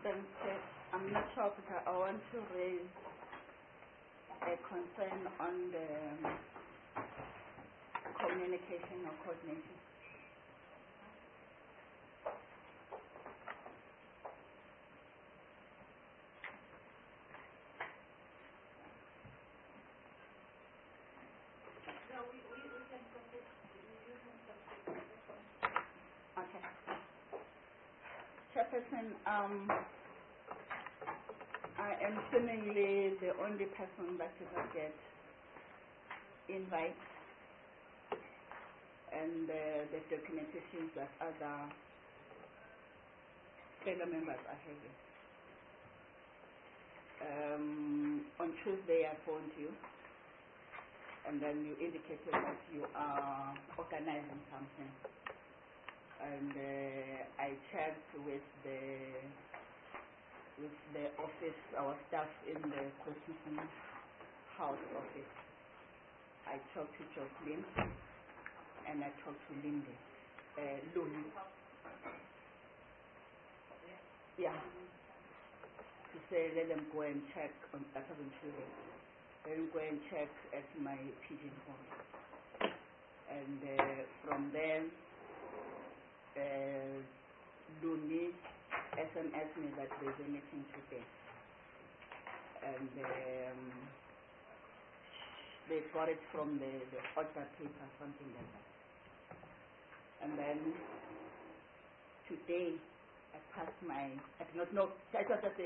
Thanks, Chair. I'm not sure, but I want to raise a concern on the communication or coordination. Okay. Chairperson, I am seemingly the only person that you will get invites and the documentations that other fellow members are having. On Tuesday I phoned you and then you indicated that you are organizing something. And I checked with the office, our staff in the Constitution House office. I talked to Jocelyn and I talked to Lindy, Lulu. Yeah. To say let them go and check on Saturday. Let them go and check at my pigeonhole. And from there, Luni SMS me that there's a meeting today. And they got it from the order paper, something like that. And then today I passed my, I do not know, it was just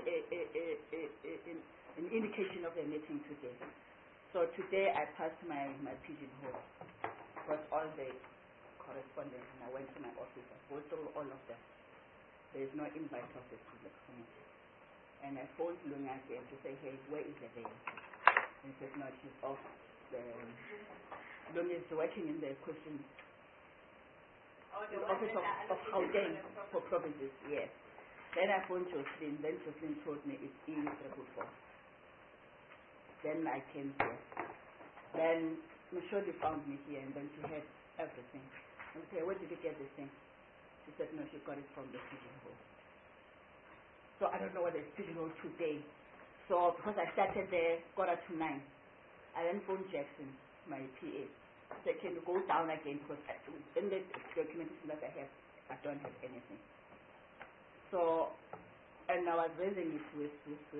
an indication of the meeting today. So today I passed my pigeonhole. Got all the correspondence and I went to my office. I go through all of them. There is no invite of the public committee. And I phoned Luna again to say, hey, where is the lady? And he said, no, she's off. Luna is working in the question. The office of Gauteng for provinces, yes. Then I phoned Jocelyn. Then Jocelyn told me it's E344. Then I came here. Then Michelle found me here and then she had everything. I said, where did you get this thing? She said, no, she got it from the pigeonhole. So I don't know whether it's pigeonhole today. So because I started there 8:45, I then phoned Jackson, my PA. I said, can you go down again? Because in the documentation that I have, I don't have anything. So, and I was raising it with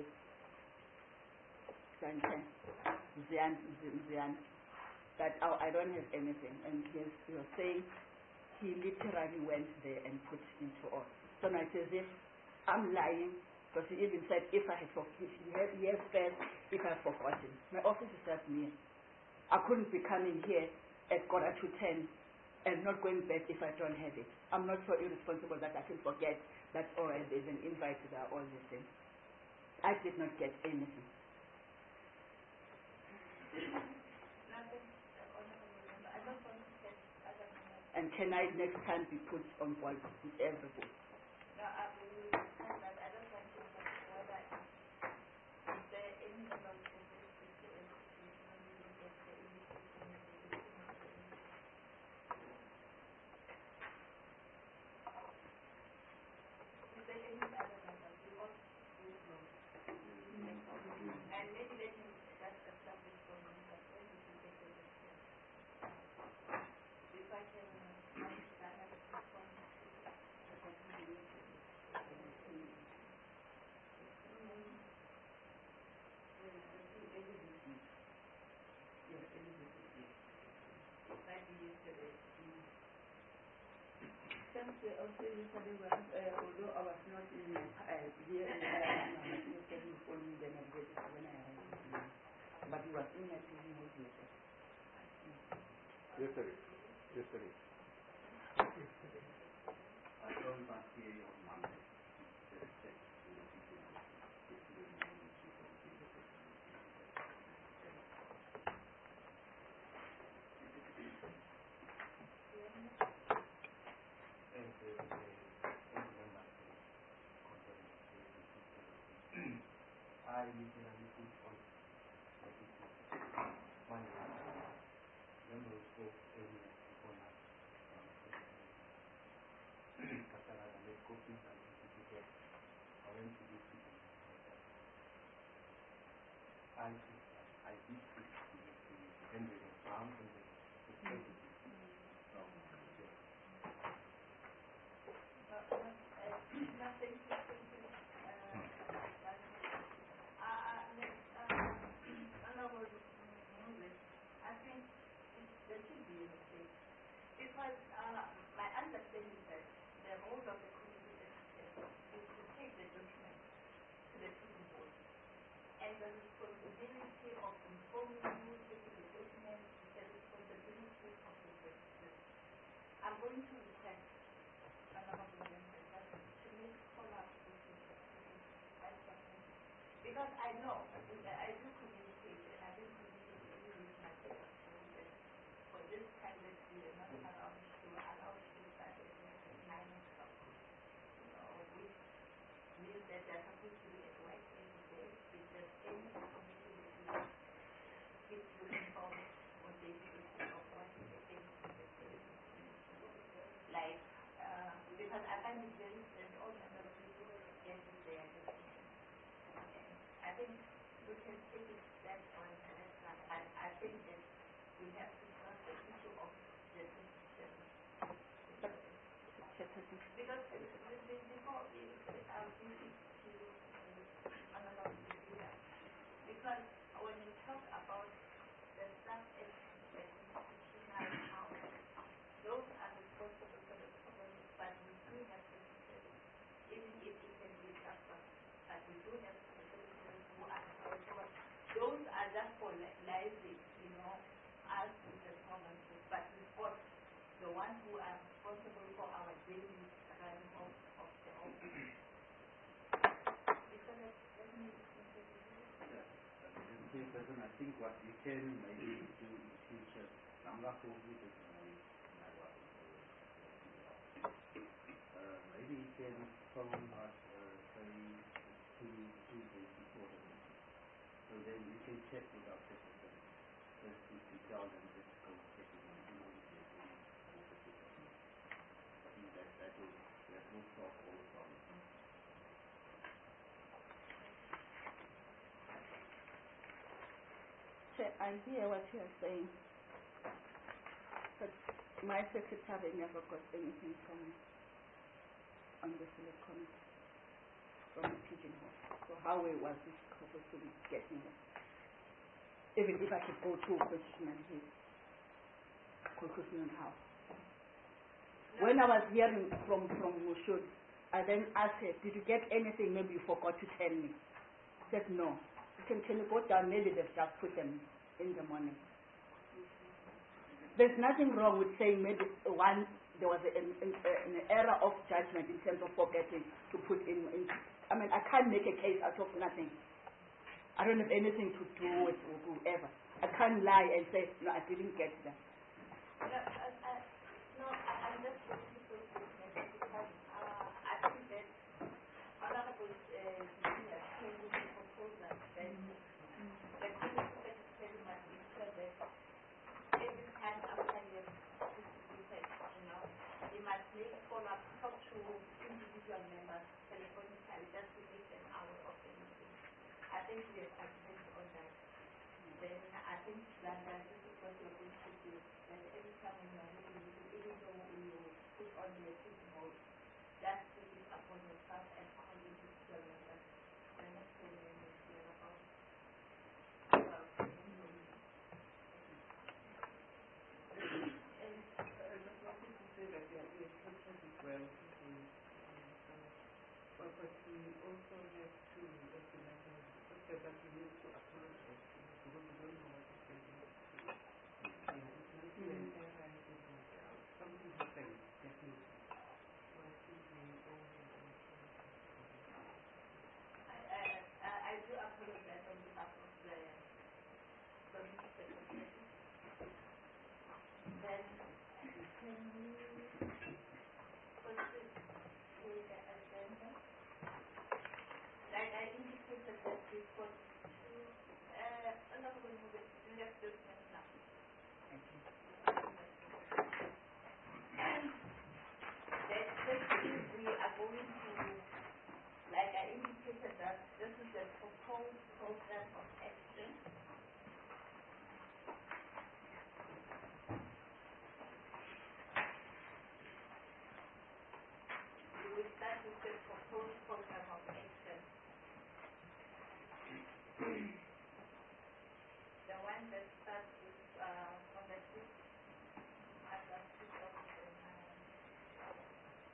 Zian, that I don't have anything. And he was saying he literally went there and put into all. So now it's as if I'm lying, because he even said if I had forgotten, he has said if I had forgotten. My office is just near. I couldn't be coming here at 9:45 and not going back if I don't have it. I'm not so irresponsible that I can forget that, oh, there's an invite to all these things. I did not get anything. And can I next time be put on board with everybody? No, I don't want to know whether is there any other and maybe let me just establish for me that when you can get the if I can have a response. Thanks, also yesterday, although I was not in here in the he phoned me then when I arrived. But he was in my pigeonhole yesterday. Yesterday. I don't want to hear you on Monday. I literally put on one number of areas before that. After I made copies and certificates, I them to give people. I did the Henry of Farm and the president from Nigeria. Nothing to I think there should be a mistake because my understanding is that the role of the community is to take the document to the people board, and the responsibility of informing you, taking the document, is the responsibility of the president. I'm going to request Honorable Member to make follow-up with the because I know I do communicate and I do communicate even with my parents for this candidate we are not allowed to start at 9 o'clock. Which means that they're supposed to be at work every day. If there's any information that you keep you informed on the issue of what is the case in the day. Like because I find it very strange all members of people get their decision. I think we can take it that on the next one. I think that we have to start the issue of the decision. Because before I'll give it to Honorable Leader. Because when you talk about the staff at the institutional house, those are responsible for the problem, but we do have to even if it can be transferred, but we do have to who are responsible. Those are just for liaising, us with the provinces, but we've got the ones who are responsible for our daily running of the office. I think what we can maybe do in future, maybe you can phone us, say, two days before the meeting. So then we can check with our secretary. Just to tell them let's go check it on I think that will solve all the problems. I hear what you are saying, but my secretary never got anything on the select committee from the pigeonhole. So how was this supposed to be getting it? Even if I could go to Christian house. When I was hearing from Mushud, I then asked her, did you get anything? Maybe you forgot to tell me. She said no. Can you go down? Maybe they've just put them in the morning. There's nothing wrong with saying maybe there was an error of judgment in terms of forgetting to put in. I mean, I can't make a case out of nothing. I don't have anything to do with whoever. I can't lie and say, no, I didn't get that. I'm just going to put this because I think that Honorable Senior came with a proposal that the committee secretary must ensure that every time after you have distributed, you must make follow-up, talk to individual members telephonically just to make them aware of the meeting. I think we have agreed on that. Then I think that this is what you're going to do. That every time when you are having a meeting, even though you put on the team mode, just take it upon yourself and call individual members. The next thing you will hear about. I just wanted to say that we are structured as well. But we also have to, as you mentioned, that we need to apologize because we don't know what is going to happen. It might be an error, something happened, definitely. So I think we all have I do apologize on behalf of the committee secretary. Then can we proceed to the agenda? Like I indicated that we've got two this is a proposed program of action. We will start with the proposed program of action. The one that starts with on the 5th August 2009.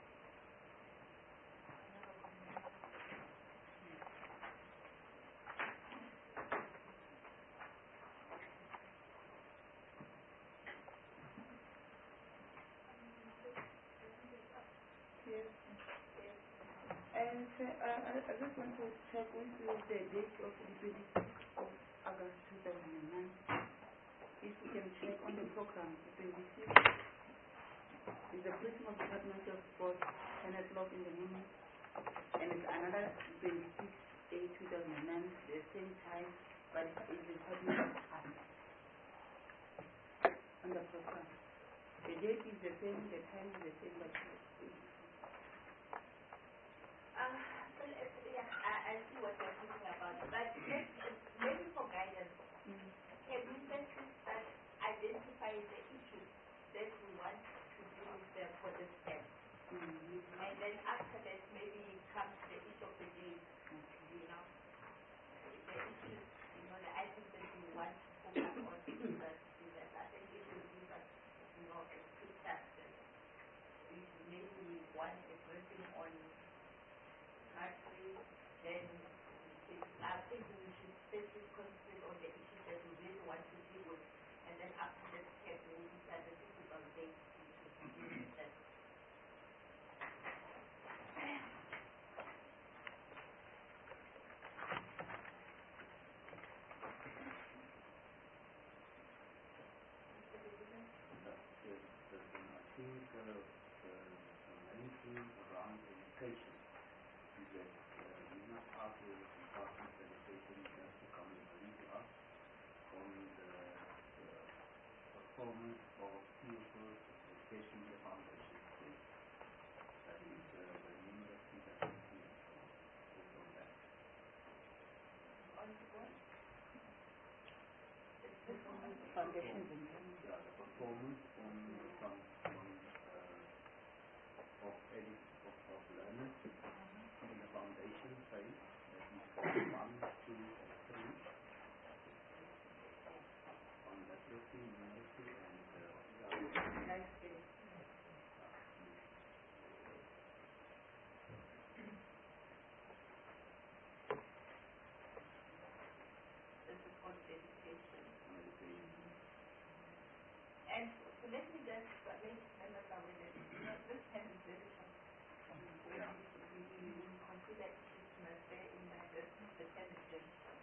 Yes. And I just want to check with you the date of the 26th of August 2009. If you can check on the program, the 26th is the Christmas Department of Sport, 10 o'clock in the morning, and it's another 26/8/2009, the same time, but it's the Department of Arts on the program. The date is the same, the time is the same, but I see what you're talking about, but maybe for guidance, can we first start identifying the issues that we want to deal with them for this term? And then after that, maybe come to the issue of the day, you know, the issues, you know, the items that we want to focus on in that students. I think it will give us, you know, a quick task. Maybe one is working on country, then I think we should specifically concentrate on the issues that we really want to deal with, and then after that step we will decide the physical dates to deal with that. I think the main thing around education is that we must ask the Department of Education just to come and brief us on the performance of pupils, especially the foundation stage. That is the numeracy that we see on that. On what? foundations and Yeah, the performance on of learners in the foundation phase, that is 1, 2, and 3, on literacy, numeracy, and nice day. This is called education. And so let me just make members aware that this term is very short. We consider Christmas Day in the term is very short.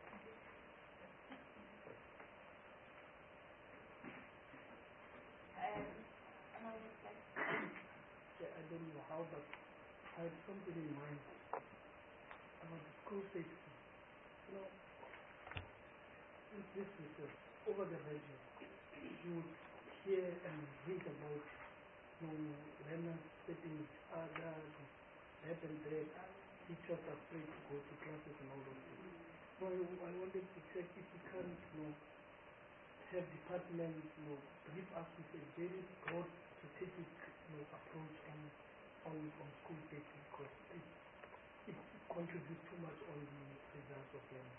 Another slide. I don't know how, but I had something in mind about the school safety. You know, since this research over the radio, you would hear and read about learners setting each other, that and that, teachers are afraid to go to classes and all those things. So I wanted to check if we can have departments brief us with a very broad strategic approach on school safety, because it contributes too much on the results of learning.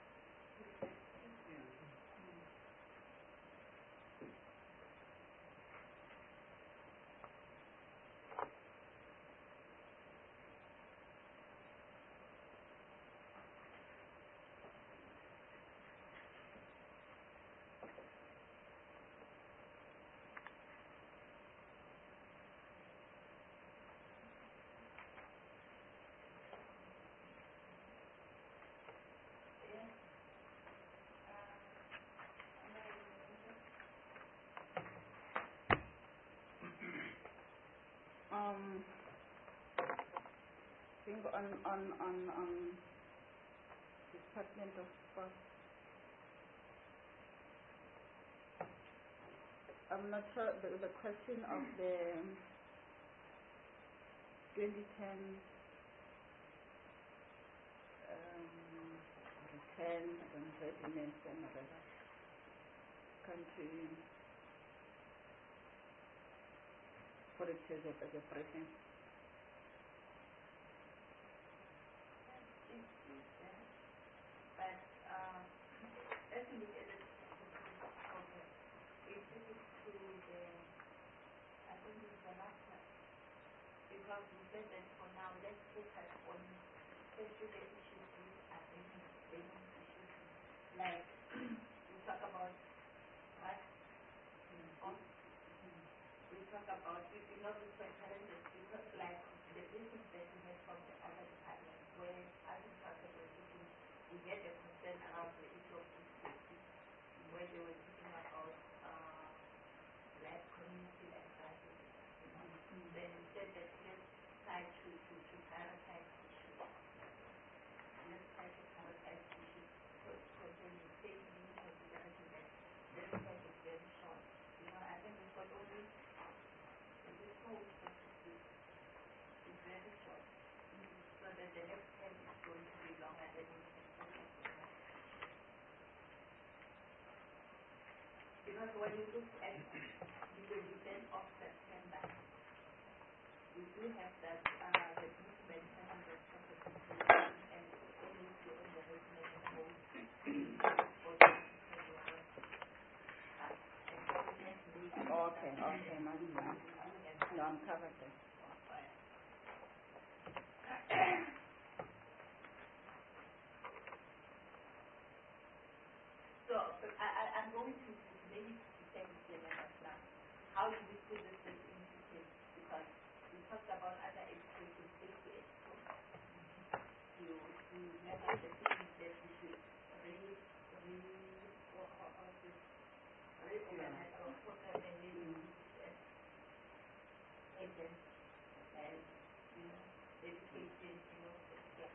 I think on Department of Sport, I'm not sure the question of the 2010 10 on readiness and country for it as a preference. But let's look at it problem. If this is to the, I think it's the last one. Because we said that for now, let's focus on especially the issues which are bringing issues. Like, we talk about what? We talk about, this challenges, because like the business that we have from the other departments, where agriculture was looking, we had a concern around the issue of food safety, where they were talking about like community and crisis. Then we said that let's try to prioritize issues. Let's try to prioritize issues concerning safety, considering that this time is very short. I think we've got only this whole process is very short. So that the next time is going to be longer than we can focus on. Because when you look at the 20th of September, we do have that the movement having the process and NEC on the regulation mode for the Okay, no, I'm covered there. So, I'm going to maybe take the members now. How do we put this into place? Because we talked about other education safety at school. You remember the things that we should reorganize our program and maybe agents and education, yeah.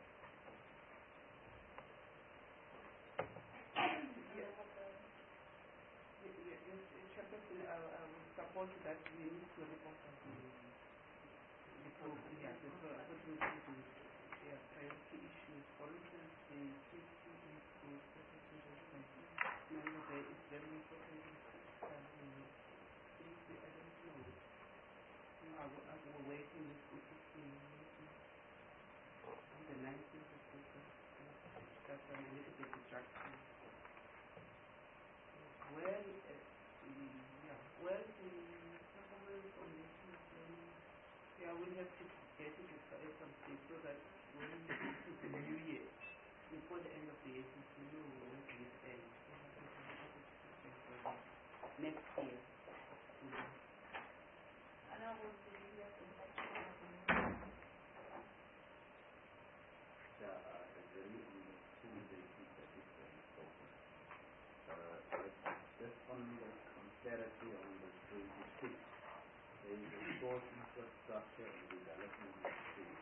Chairperson, I would support that we need to report on the program. Yes, so I would do priority issues. For instance, the safety in schools, remember that it's very important in schools. Safety, I don't know. We're waiting with the on the 19th of August. That's a little bit distracting. Well, the performance on the we have to get it at some stage so that when we get to the new year, before the end of the year, since we know when it ends, next year. And I would be agree on the school safety that is very important. Just on the clarity on the 26, there is a sport infrastructure and development in schools.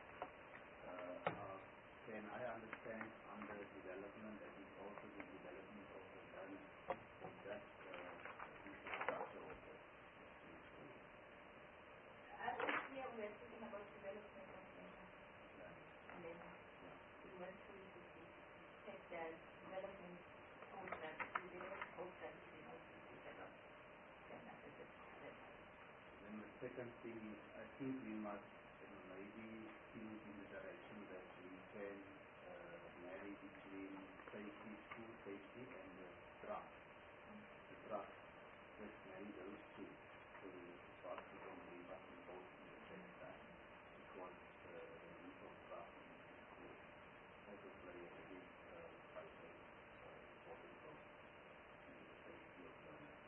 Can I understand under development that is also the development of the done of that infrastructure also? Here we are speaking about development of learning. We went through to check the development program, the program is also developed. Then the second thing is, I think we must maybe think in the direction that we can marry between safety, school safety, and the trust. The trust, let's marry those two. So the trust is on the bus and both in the same time. Because the need of trust in school also play a big vital important role in the safety of learning.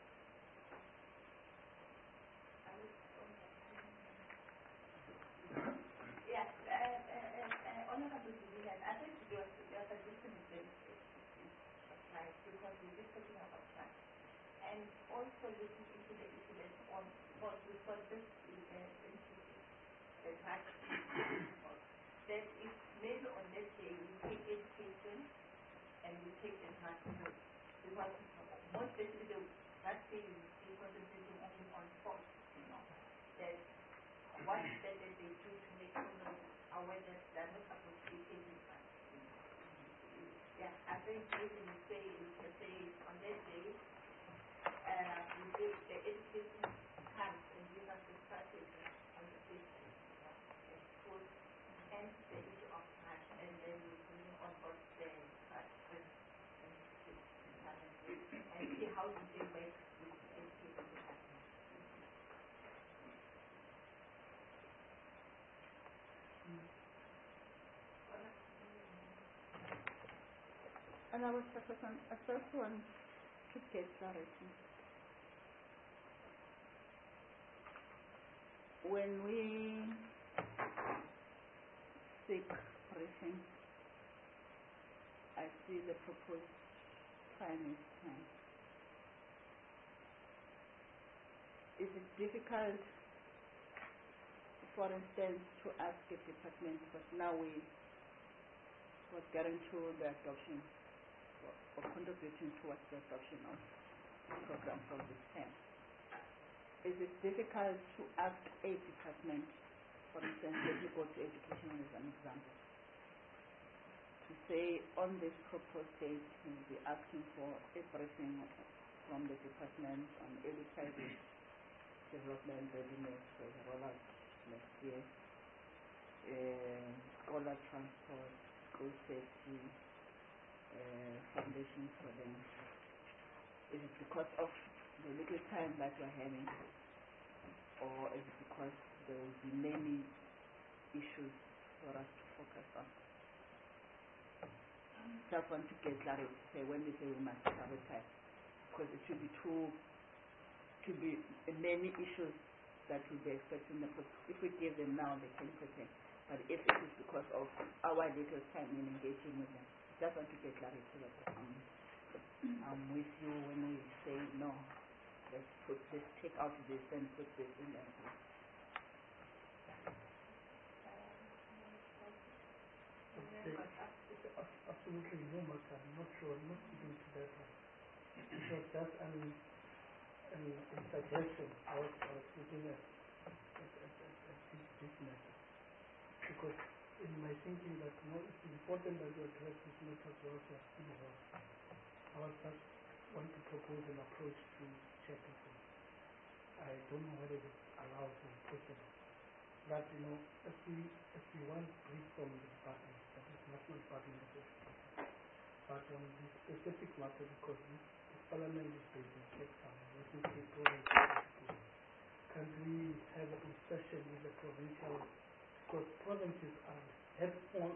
Yes, Honorable Vivian, I think your suggestion is very right, because we're just talking about trust. And also looking into the issue that because this is the trust that if maybe on that day we take education and we take the trust more. Because most basically that day we see concentrating only on sports, that what that they do to make people aware that they're not supposed to be taking trust. Yeah, I then maybe we say, we can say on that day, we say the education comes and give us the strategy on the system. And put hence the issue of cash, and then we bring on board the cash and see how do they work with the education department. And I was on a first one to get clarity. When we seek briefing, I see the proposed time is 10. Is it difficult, for instance, to ask a department, because now we was getting to the adoption or contributing towards the adoption of the program for this term? Is it difficult to ask a department, for instance, let me go to education as an example, to say on this proposed date we'll be asking for a briefing from the department on early childhood development readiness for the rollout next year, scholar transport, school safety, foundation for them. Is it because of the little time that we're having, or is it because there will be many issues for us to focus on? Just want to get clarity. Say when we say we must prioritize, because it should be many issues that will be expected in the process. If we give them now, they can pretend. But if it is because of our little time in engaging with them, just want to get clarity that I'm with you when we say no. Let's take out this and put this in there. It's absolutely no matter. I'm not sure. I'm not even to that one. It was just a suggestion. I was looking at this matter. Because in my thinking that it's important that you address this matter as well as I was just want to propose an approach to check people. I don't know whether it's allowed or possible. That, if we want brief from the department, that is National Department of Education, but on this specific matter, because this parliament is based in Cape Town, this is the province of school. Can we have a discussion with the provincial, because provinces are hands-on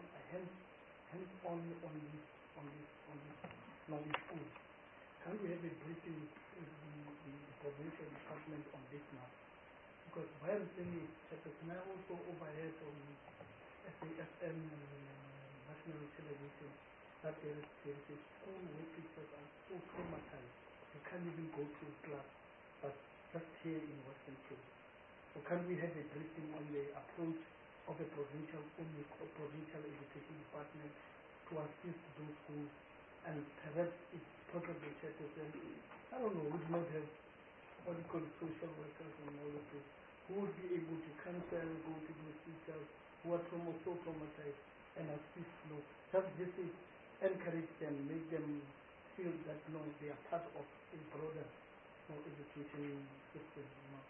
on this knowledge school. Can we have a briefing with the provincial department on this matter? Because while saying it, can I also overhead on SAFM national television that there is a school where teachers are so traumatized they can't even go to class, but just here in Western Cape. So can we have a briefing on the approach of a provincial education department to assist those schools, and perhaps it's possible to I don't know, we do not have what we call social workers and all of this, who would be able to counsel, go to those teachers who are so traumatized and assist, just visit, encourage them, make them feel that they are part of a broader education system.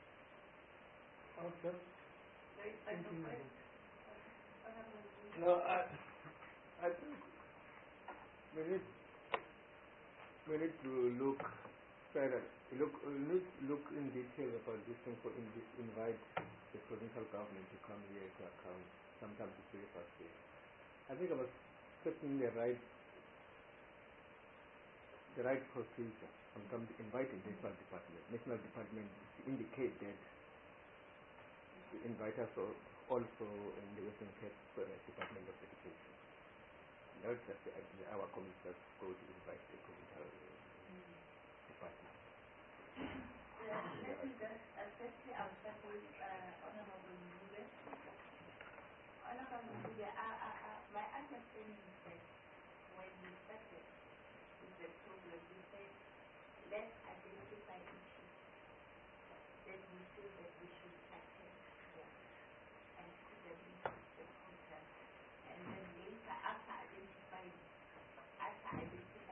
I was just thinking about it. I think we need to look further, look in detail about this thing, invite the provincial government to come here to account. Sometimes it's very frustrating. I think I was setting the right procedure when it comes to inviting the national department to indicate that to invite us also in the Western Cape Department of Education. Not just the idea, our commissioners go to invite the provincial department. Let me just, especially I'll start with Honorable Mube. Honorable Mube, my understanding is that when we started with the program, we said, let's identify issues that we feel that we should tackle here and put them into the program. And then later, after identifying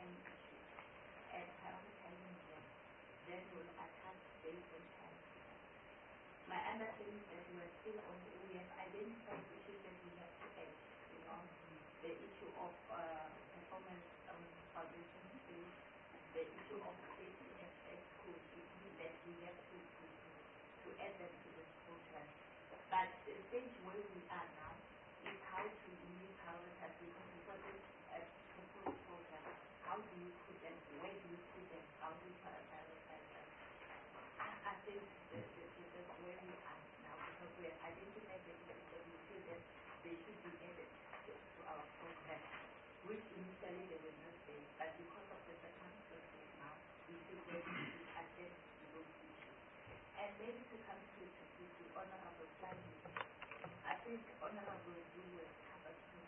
still on, we have identified issues that we have to add, the issue of performance foundation, the issue of safety at school, that we have to add them to the school plan. But the stage where we are now is how to really prioritize, because for this proposed program, how do you put them, where do you put them, how do you prioritize them? I think that's where we are now, because we have identified the issues that we feel that they should be added to our program, which initially they were not there, but because of the circumstances now, we feel that we should attend to those issues. And maybe to come to Honorable Stanley, I think Honorable you will cover too,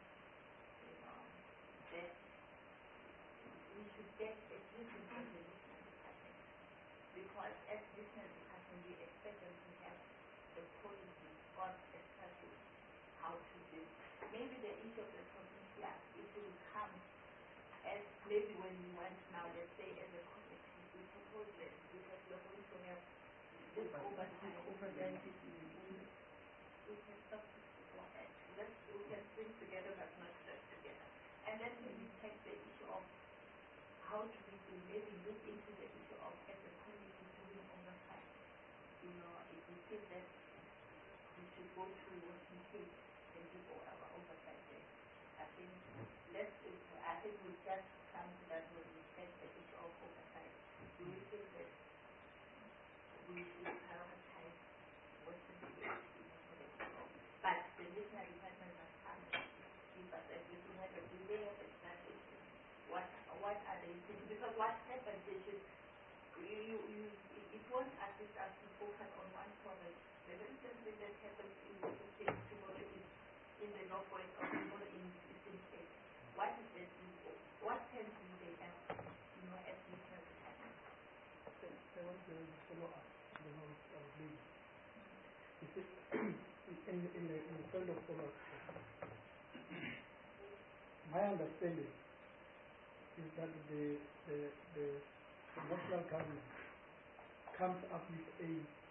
that we should get a briefing from the national department, because as national department we expect them to have a policy or a strategy how to do. Maybe the issue of the community act, it will come as maybe when we want now, let's say as a committee, we propose that because we are going to have this oversight. We can stop beforehand. We can bring together but not stress together. And then maybe take the issue of how do we do, maybe look into the issue of as a community doing oversight. If we feel that we should go to working case and do our oversight there. I think we'll just come to that when we take the issue of oversight. Do we feel that we should prioritize working case? But the national department must come and give us everything, whether do they have a strategy, what are they thinking? Because what happens, they should, it won't assist us to focus on one province. The instance that happens in the state tomorrow is in the northwest or tomorrow in the eastern state. What is that? What can do they have, as national department? I want to follow up the notes of Lady. In the field of follow-up, my understanding is that the national government comes up with a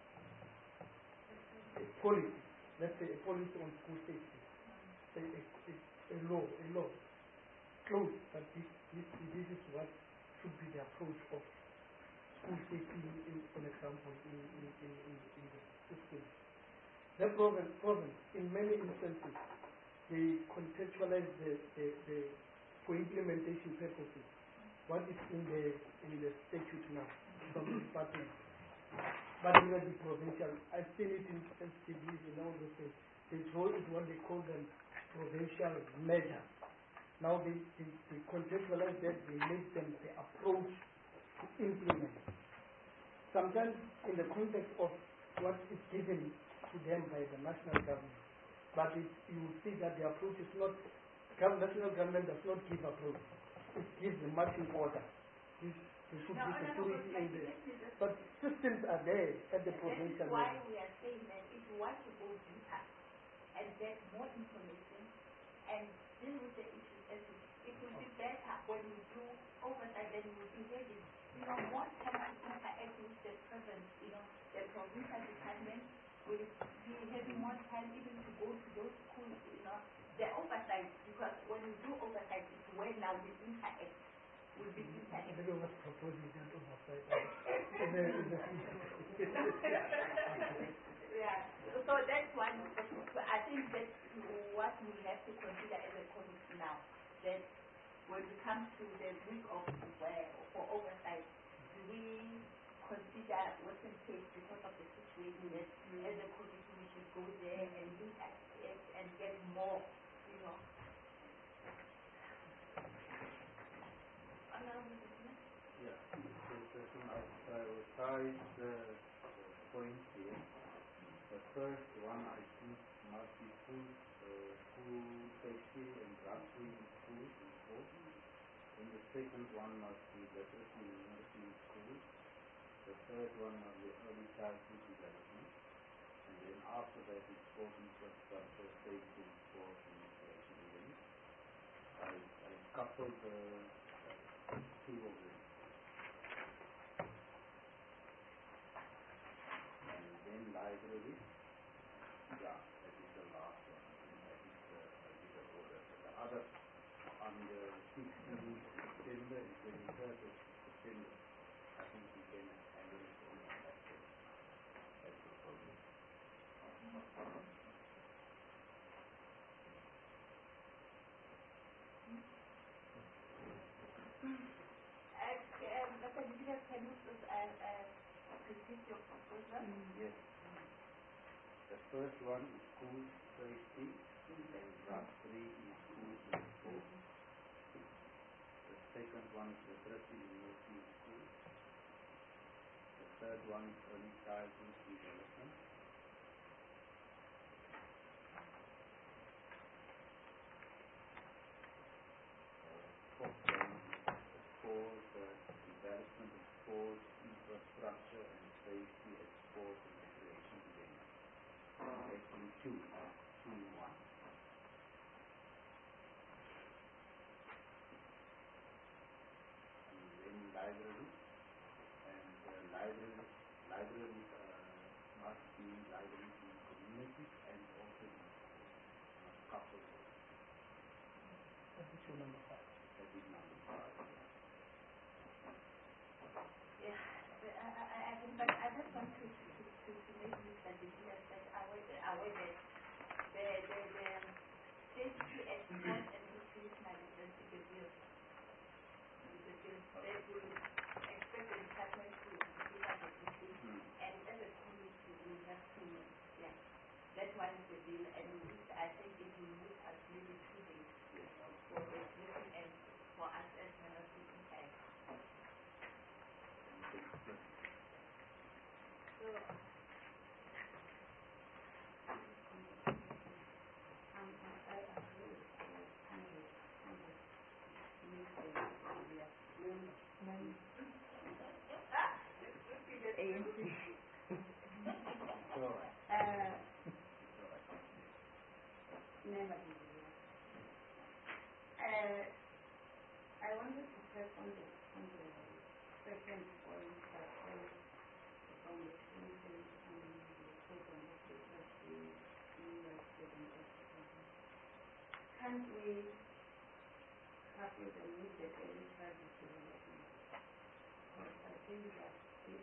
policy, let's say a policy on school safety, a law, close that this is what should be the approach of school safety, for example, in the system. The province, in many instances, they contextualize for implementation purposes what is in the statute now from the department. But even the provincial, I've seen it in STDs and all those things. They call it what they call them provincial measures. Now they contextualize that, they make them the approach to implement. Sometimes in the context of what is given to them by the national government, but you will see that the approach is not, national government does not give approach. It gives the marching order. There should be security in there. But systems are there at the provincial level. That is why we are saying that if you want to go deeper and get more information and deal with the issues, it will be better when we do oversight, then we will be having more time to interact with the present, the provincial department will be having more time even to go to those schools, the oversight, because when we do oversight, it's when now we interact. Will be interact. I was proposing that oversight. Yeah, so that's one. I think that's what we have to consider as a committee now. That when it comes to the week of for oversight, do we consider Western Cape because of the situation that as a committee we should go there and look at it and get more, Yeah, I prioritize the points here. The first one I think must be school safety and drug-free in schools and sports. And the second one must be definitely numeracy in schools. The third one must be early childhood development. And then after that is sport infrastructure, safety, sport and recreation events. I coupled the two of them. And then library. Yeah, on the 16th September and 23rd of September. I think we can handle it on that day. That's the problem. Dr. Nicholas, can you repeat your proposal? Yes. The first one is school safety, and draft 3 is school support. The second one is literacy literacy in school. The third one is early childhood development. Fourth one is sport, development of sports, infrastructure and safety at sports and recreation events. Actually two in one. And then libraries, and libraries must be libraries in communities and also in couples. That is your number 5. That is number 5. Yeah, I think, but I just want to make Mr. Nicholas that aware that the safety at sports and recreational events is a bill. They will expect the department to look at the issue, and as a community we have to, yeah, that one is the bill, and I think it will move us maybe 2 days for the vision and for us as minority impact. So, I wanted to press on the second point that was on the children and the program of the can't we have it and meet the early childhood development? Because I think that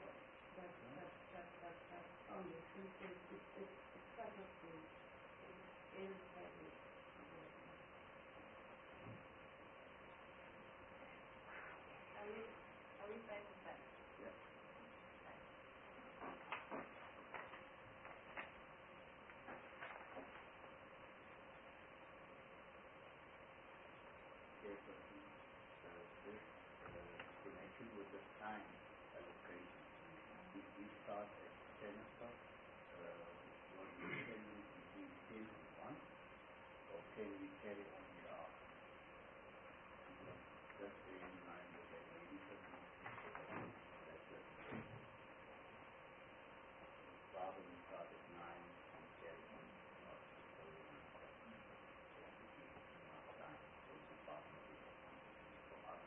on the children, it's part of the early childhood development. Are we fine with that? Yeah. Okay, so this connection with the time allocation. If we start at 10 o'clock, what we can do between 10 and 1, or can we carry on thereafter? Just bear in mind that there may be certain that's it. Rather we start at 9 and carry on not so enough time for the department for us.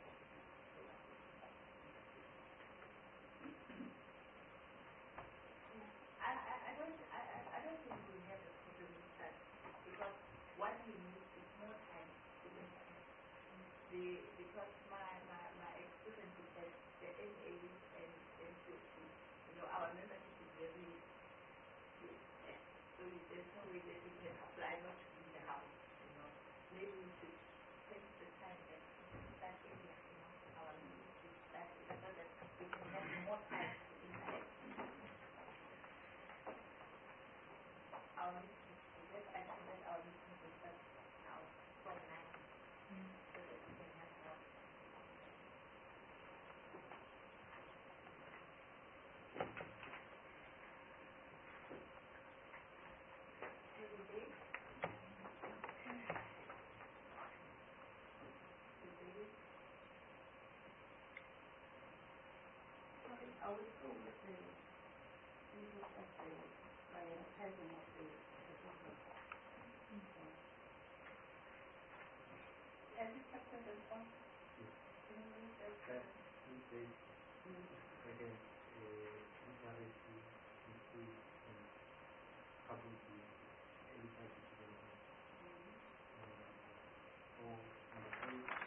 I don't think we have a problem with that, because what we need is more time to interact. Because my experience is that the NAs and NCC, our membership is very good. So there's no way that we can apply not to be in the house. Maybe we should take the time and start earlier. Our meetings should start earlier so that we can have more time to interact. Our meetings, because I think that our meetings will start now from 9. So that we can have more. Every day? I would go with the input of the prioritizing of the program. As it captures the response? Or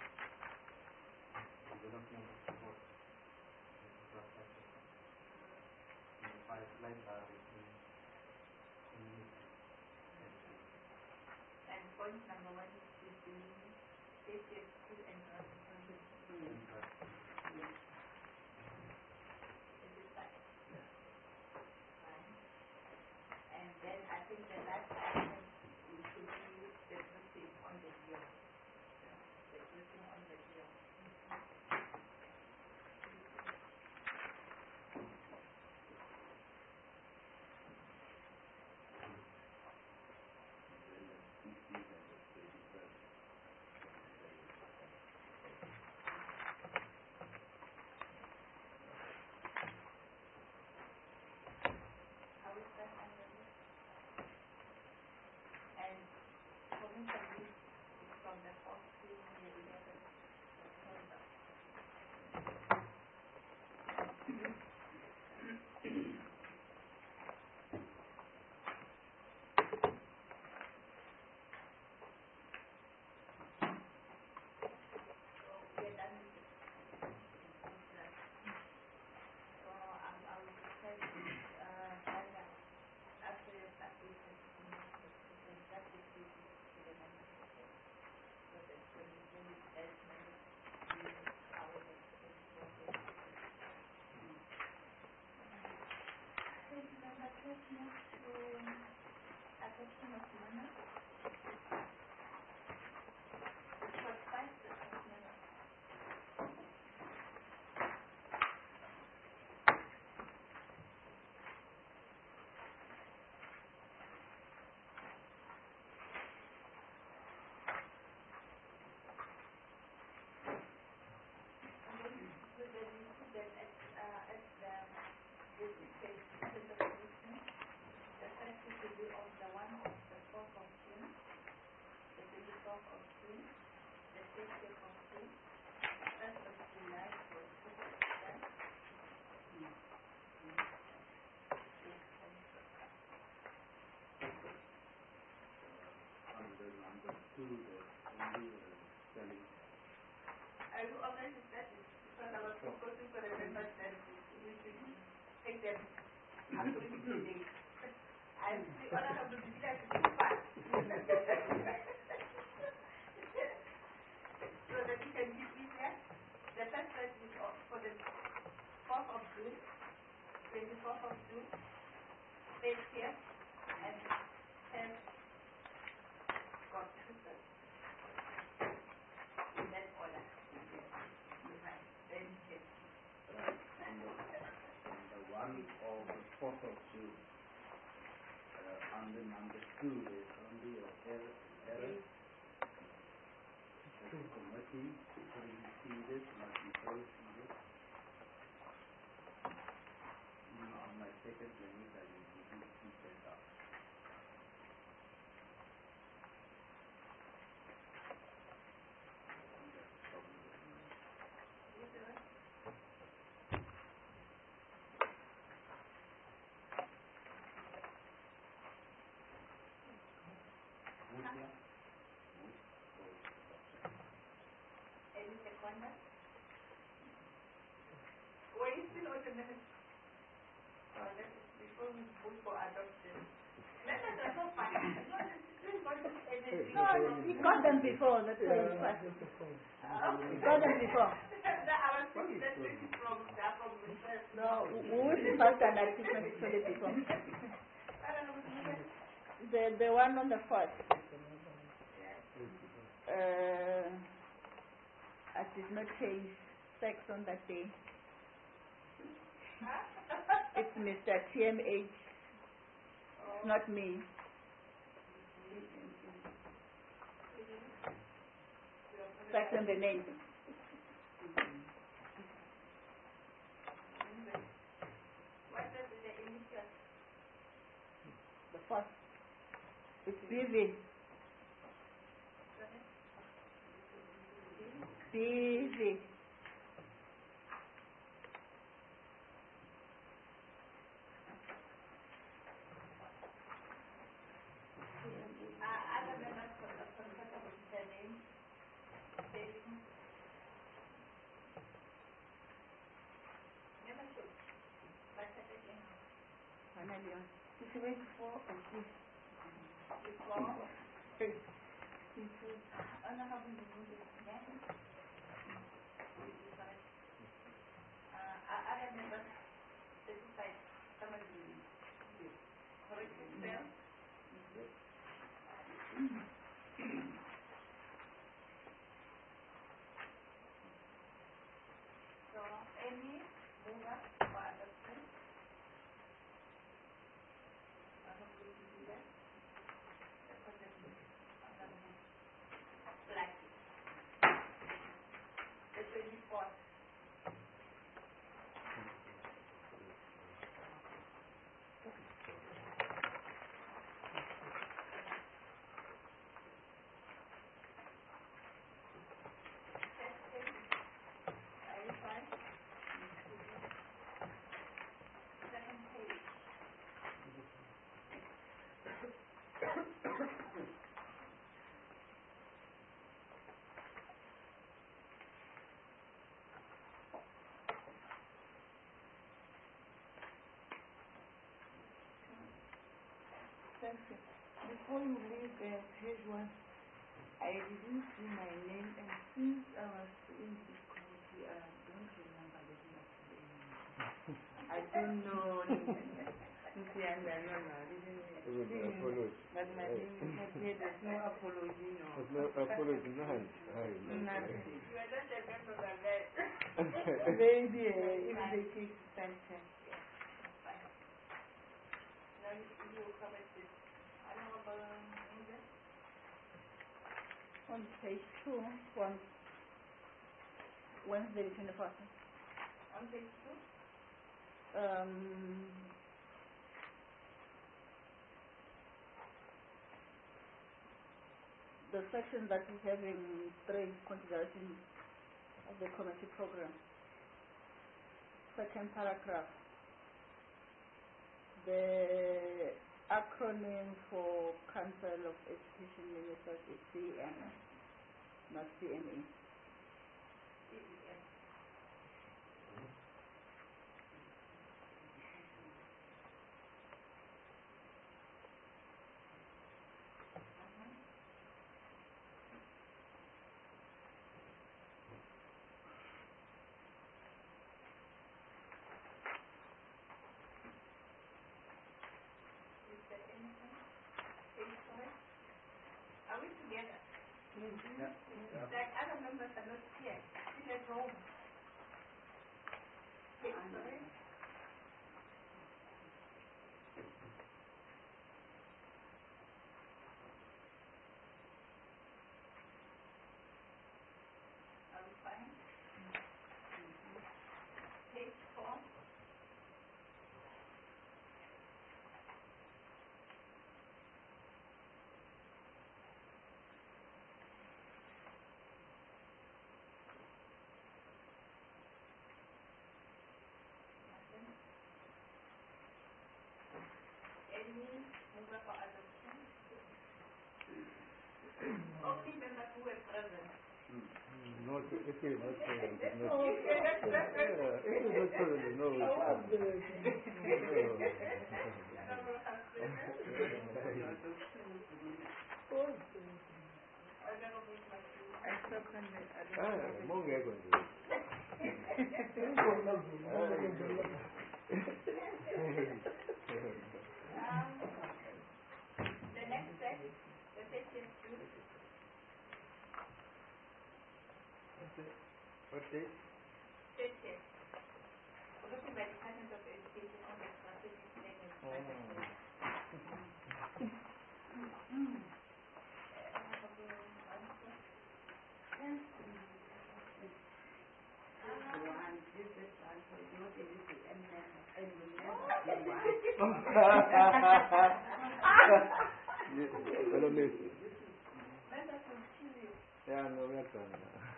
point number 1 is the safety of school and transportation. Is it fine? Fine. And then I think the last item should be the briefing on the deal. The briefing on the deal. How is that handled? And for me, it's from the 4th to the 11th September. So we're done with it. So I will decide either after updated and just distribute it to the members of the so that when we send it as members, our next episode. Thank you very much. Let's move to adoption of minutes. Short 5 to minutes. Under number 2, there's only spelling. I will already said it because I was proposing for the members that we should take them according to the date. And the other have to be like too fast. So that you can give easier. The first one is for the 4th of June, 24th of June, 30th, and 10th. Got Christmas. In that order. Then you can Number 1 of the 4th of June. Under number 2, there's only an error. The committee preceded, not before seated. On my second language, I will keep that up. any seconder? Were you still on the minutes? That is before we move for adoption. Letters are not fine. No, he got them before, that's why it's fast. He got them before. I was thinking that maybe from myself. No, we will be fast and assistance actually before. The one on the first. I did not change sex on that day. It's Mr. TMH. It's not me. Sex on the name. What does the initial? The first. It's busy. Busy. Other members comfortable with their name? Saving? Membership. But again, Finally, on. It's 4 and 6. before. Thank you. Before you leave page 1, I didn't see my name, and since I was in this committee, I don't remember the name of the name. I don't know. But my name is not here. There's no apology, no. There's no apology, nothing. Nothing. You are not a member of that. Maybe if they take some time. Now you comment this. Honorable English. On page 2, Wednesday the 24th. On page 2. The section that is having 3 considerations of the committee program. Second paragraph. The acronym for Council of Education Ministers is CEM, not CME. Are we together? Yeah. Like other members are not here. Still at home. Sorry? Are we fine? Page 4. Any mover for adoption? Only members who were present. Not, if you're not present, it's not. Oh, If you're not present, no. Honorable Husband. Honorable Matthew. I second it. I don't Ah, know. Monga is going to The next set, the section 2. What date? Section. Looking by Department of Education on the strategic plan and strategy. I don't miss it. Members will choose you. Yeah, no, we're done.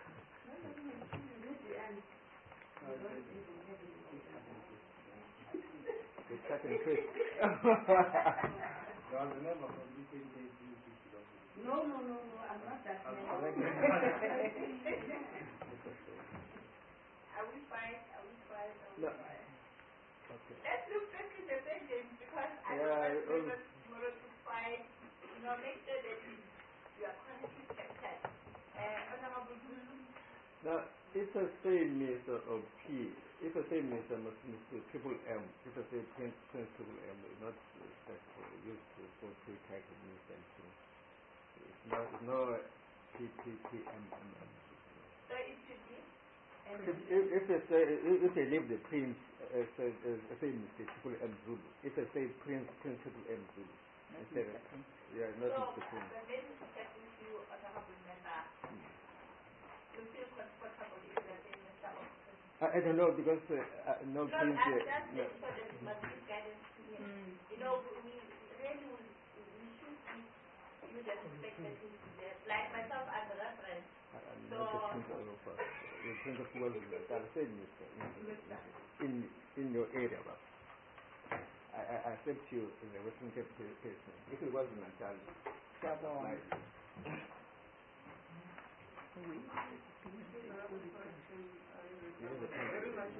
They cut and twist. Now remember from this thing they do No, I'm not that I man. like Are we fine? Are we fine? Are we No. fine? Okay. Let's look first in the sentence because I Yeah, don't want members tomorrow to fight. You know, make sure that you are correctly captured. Honorable Zulu. Now, if I say Mr. of P, if I say Mr. triple M, if I say Prince triple M, it's not used for pre-title means and things. It's not PPPM. So it should be? If they leave the Prince, say Mr. triple M Zulu, if I say Prince triple M Zulu, instead of, yeah, not So, Mr. Prince. the name is set with you, honorable member. You feel comfortable if you are saying Mr. Austin? I don't know because no No, Prince I'm yet. just No. saying so that you must give guidance to him. You know, we really we should give you the respect that you deserve. Like myself, I'm a reference. I'm not the Prince of the Prince of Wales. I'll say Mr. In your area, but I accept you in the Western Cape person. If it wasn't a child, like, Very much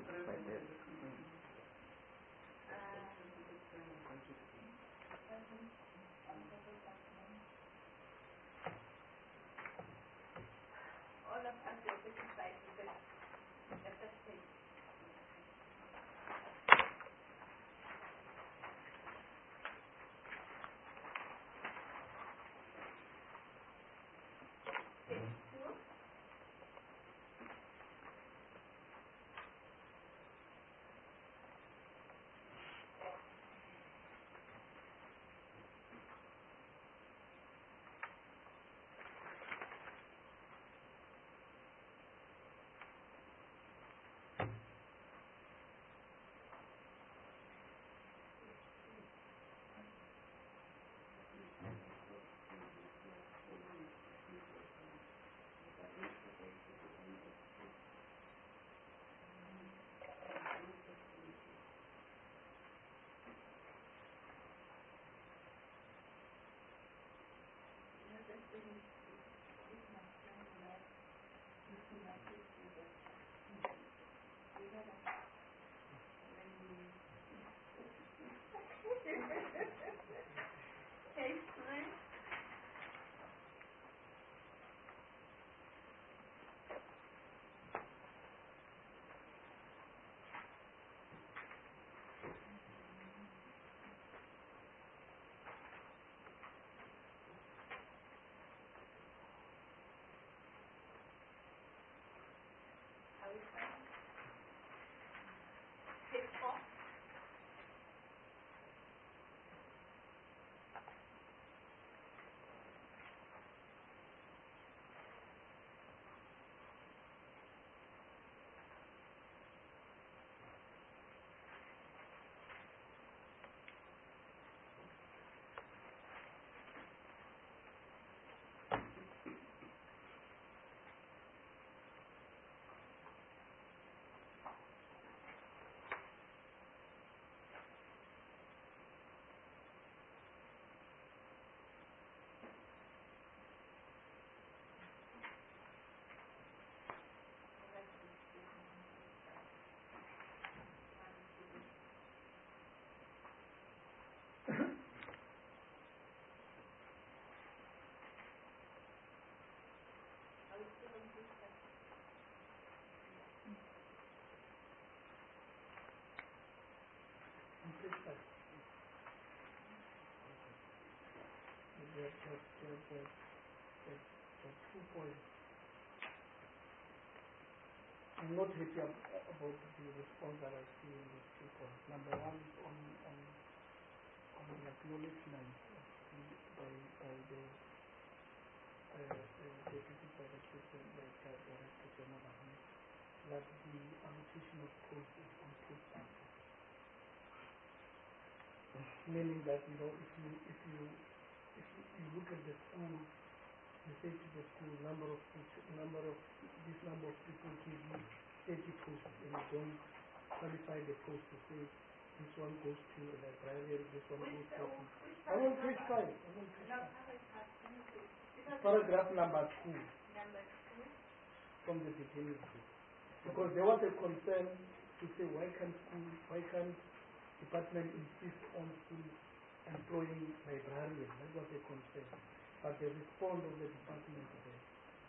the 2 points. I'm not happy about the response that I see in these 2 points. Number one is on the acknowledgement by the Deputy Director General that the allocation of posts is on post basis. Meaning that if you look at the school, you say to the school this number of people give you 30 posts, and you don't qualify the post to say this one goes to a librarian, this one goes to. I'm on page 5. Paragraph number 2. From the beginning. Because there was a concern to say why can't department insist on school employing librarians? That was a concern. But the response of the department there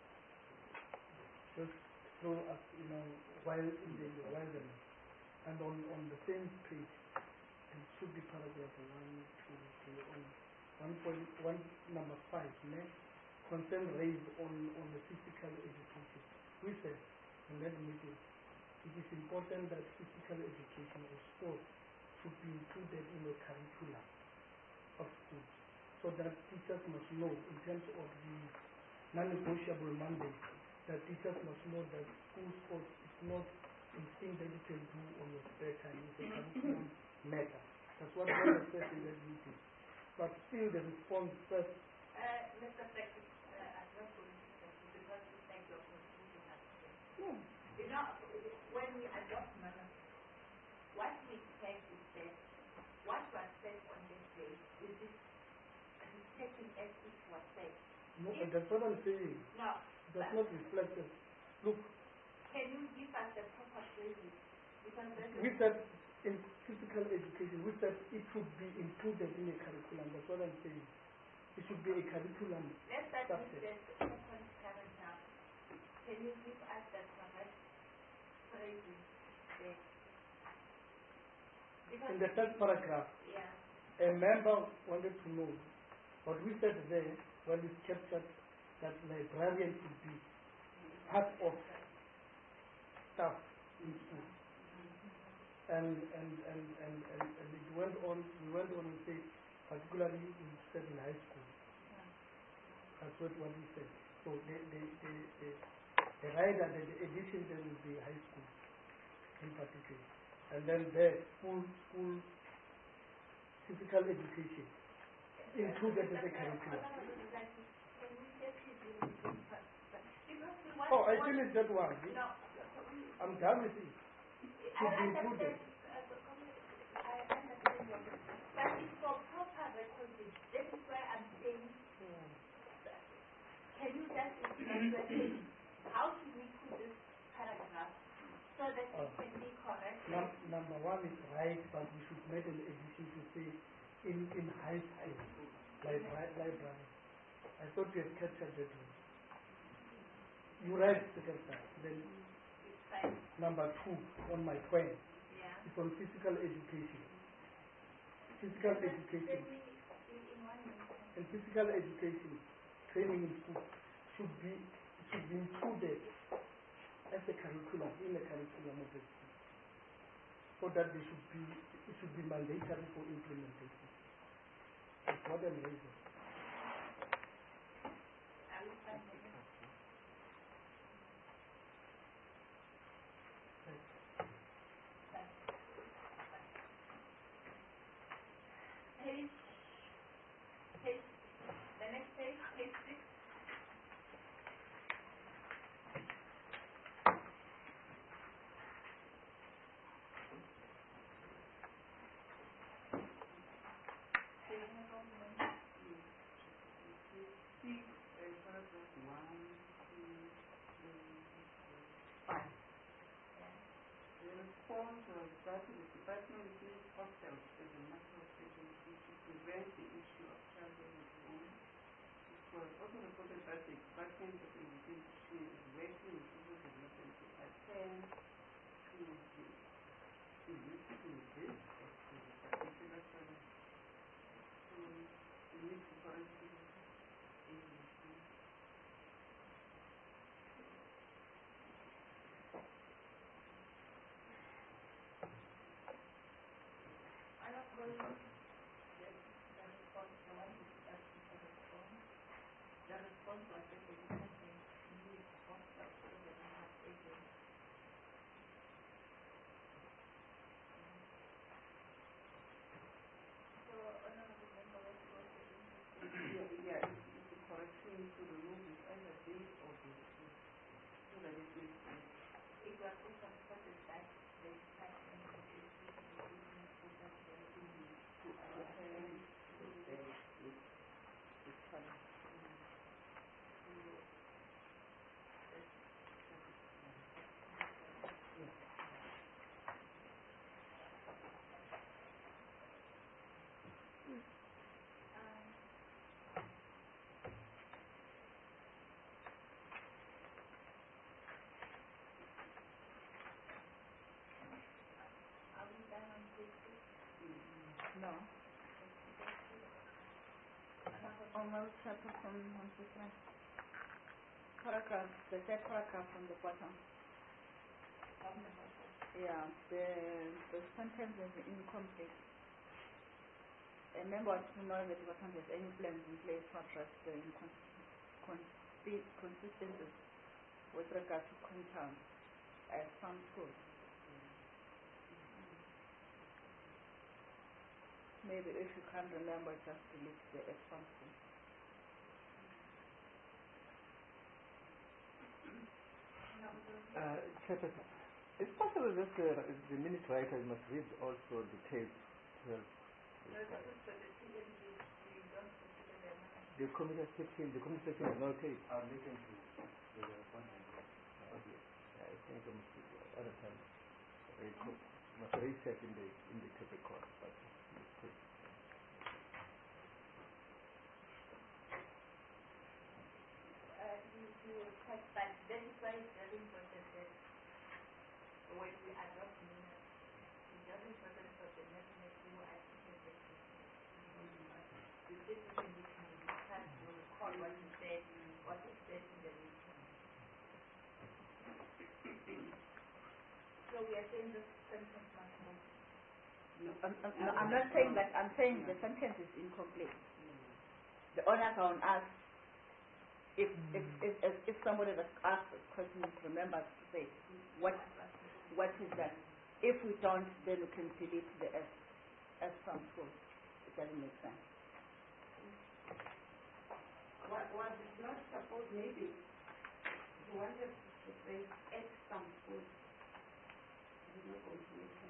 just throw us, while in the wilderness. And on the same page, it should be paragraph 1, 2, 3, on 1.1 number 5, concern raised on the physical education. We said in that meeting, it is important that physical education or sport should be included in the curriculum of school, so that teachers must know, in terms of the non-negotiable mandate, that teachers must know that school sports is not a thing that you can do on your spare time. It's a curriculum matter. That's what was said in that meeting. But still, the response first. Mr. Secretary, I'm not going to say because it's like your constitution has said. When we adopt manner, what we expect is that what was said on this day is this taken as it was said. No, and that's what I'm saying. No. That's not reflected. Look. Can you give us the proper phrasing? We said in physical education, we said it should be included in a curriculum. That's what I'm saying. It should be a curriculum. Let's start with the second paragraph. Can you give us the correct phrasing there? In the third paragraph, a member wanted to know what we said there when it's captured that librarian should be part of staff in school. And it went on, we went on and said, particularly we said in high school. That's what we said. So the rider, the edition there will be high school in particular. And then the school physical education included as a curriculum. Oh, I finished that one. No. I'm done with it. Should be included. I understand your point. But it's for proper recording. That is why I'm saying, can you just explain how should we put this paragraph so that it can be correct? Number one is right, but we should make an addition to say in high school, library. I thought you had captured that one. You write second time. Then number 2 on my point. It's on physical education. Physical education. And physical education, training in school should be included as a curriculum, in the curriculum of the school. So that it should be mandatory for implementation. That's what I'm raising. The next page, page 6. That the department needs hostels as a matter of urgency to prevent the issue of children at home. It was also reported that the Department of Education is working with civil development to attend to this of the particular challenge. So we need to correct this. The response was that the department needs hostels so they don't have agents. So, Honorable Member, what was the interest? Yeah, it's a correction to remove this either date or date. So that it is It was also reported that the department of education is looking for that to attend It's funny. Are we done on page 6? No. Almost chapter from 1 to 3. Paragraph, the third paragraph from the bottom. Yeah, the sentence is incomplete. A member wants to know if the department has any plans in place to address the inconsistencies with regard to content at some schools. Maybe if you can't remember, just delete the at some school. Chairperson, it's possible that the minute writer must read also details 12. The committee section is not okay. I'll listen to the content. Okay. I think I must other time must recheck in the tape record, but mistake. You will check, but that is why it's very important that when we adopt minutes, it's very important for the national who are teaching the you sit in the meeting, you discuss, you recall what you said, what is said in the meeting. So we are saying this sentence must move. I'm not saying that. I'm saying the sentence is incomplete. The honors are on us. If somebody that asks a question remembers to say what is that? If we don't, then we can delete the S from school. It doesn't make sense. was it not supposed maybe you wanted to say at some school. There's no confirmation.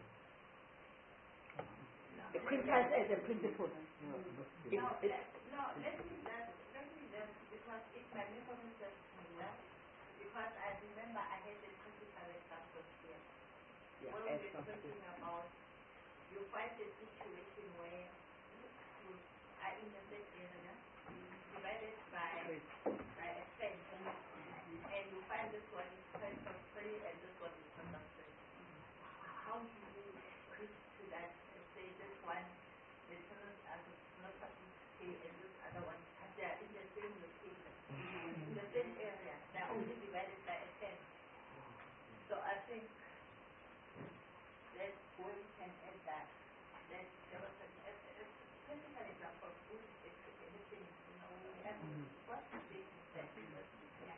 The quintiles as a principle. No, let me just, because if my memory serves me well, because I remember I had a critical example here. Yeah, when we were talking about, you find a situation where schools are in the same area, divided by a fence, and you find this one is compulsory and this one is compulsory. How do you reach to that and say this one, the children are not supposed to stay, and this other one, they are in the same location, in the same area, they are only divided by a fence. So I think that's where we can add that there was a practical example of anything, we have what to say instead. Yeah.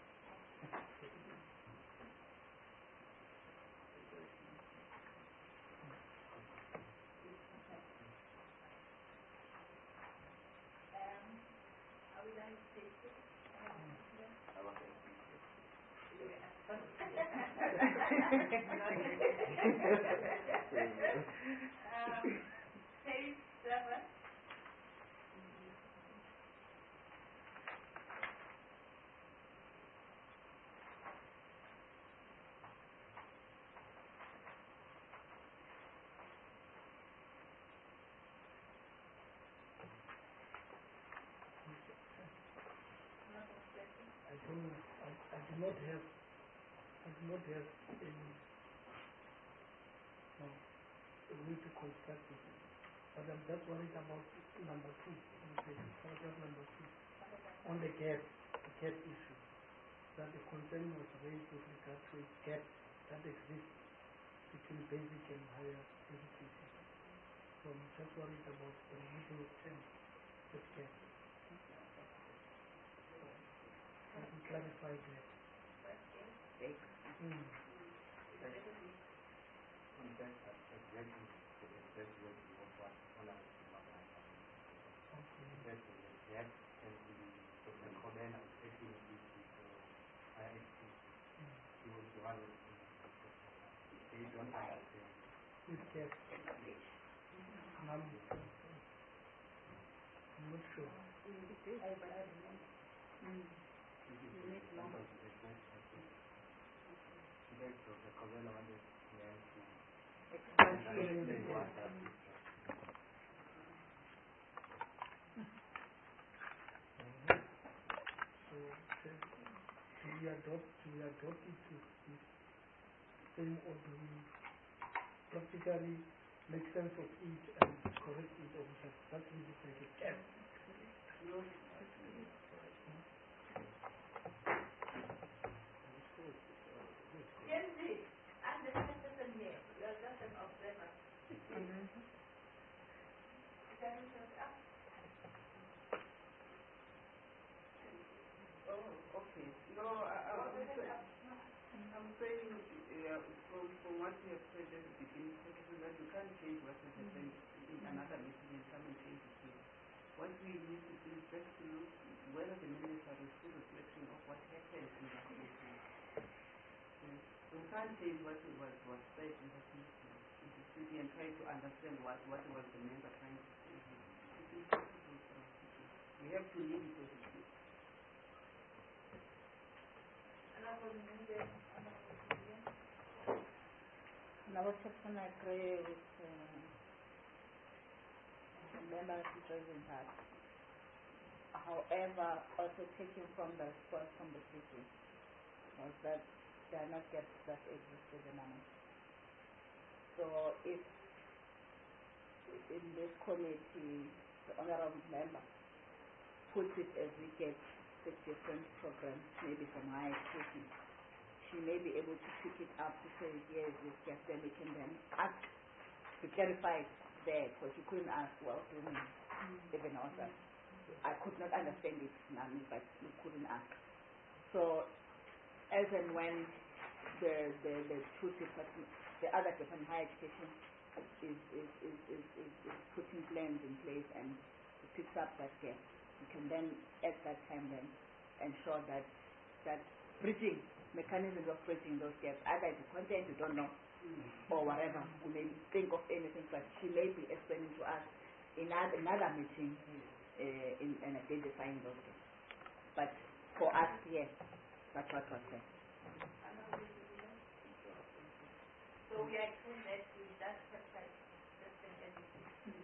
Are we done with page 6? Page 7. I do not have any a way to construct it. But I'm just worried about number 2, paragraph number 2, on the gap issue. That the concern was raised with regard to a gap that exists between basic and higher education. from just worried about the middle term that gap. Let me clarify that. Big. On that exactly that's what we want what analysis of that. That the gap can be so the comment of taking this ISP. You would rather they don't understand. Which gap? I'm not sure. The comment on this So do we adopt it to this thing, or do we practically make sense of it and correct it, or that will be like a gap? I'm the first person here. You are just an observer. Oh, okay. No, I'm saying from what you have said at the beginning, that you can't change what has happened in another meeting and come and change it here. What we need to do is just to look whether the minutes are a full reflection of what happened in that meeting. We can't change what was said in that meeting and try to understand what was the member trying to say. It's impossible for us to do. We have to leave it as it is. And I was just going to agree with the member representing that. However, also taking from the response from the city was that there are not gaps that exist at the moment. So if in this committee the honorable member puts it as we get the different programs, maybe from higher education, she may be able to pick it up to say, yes, this gap, then we can then ask to clarify it there, because you couldn't ask, well, do you even also? I could not understand it, Nami, but you couldn't ask. So as and when the two departments, the other department, higher education, is putting plans in place and picks up that gap, you can then at that time then ensure that bridging mechanisms of bridging those gaps, either it's content you don't know or whatever, we may think of anything, but she may be explaining to us in another meeting in identifying those gaps. But for us, yes, that's what was said. So we are saying that we just precise just an editing.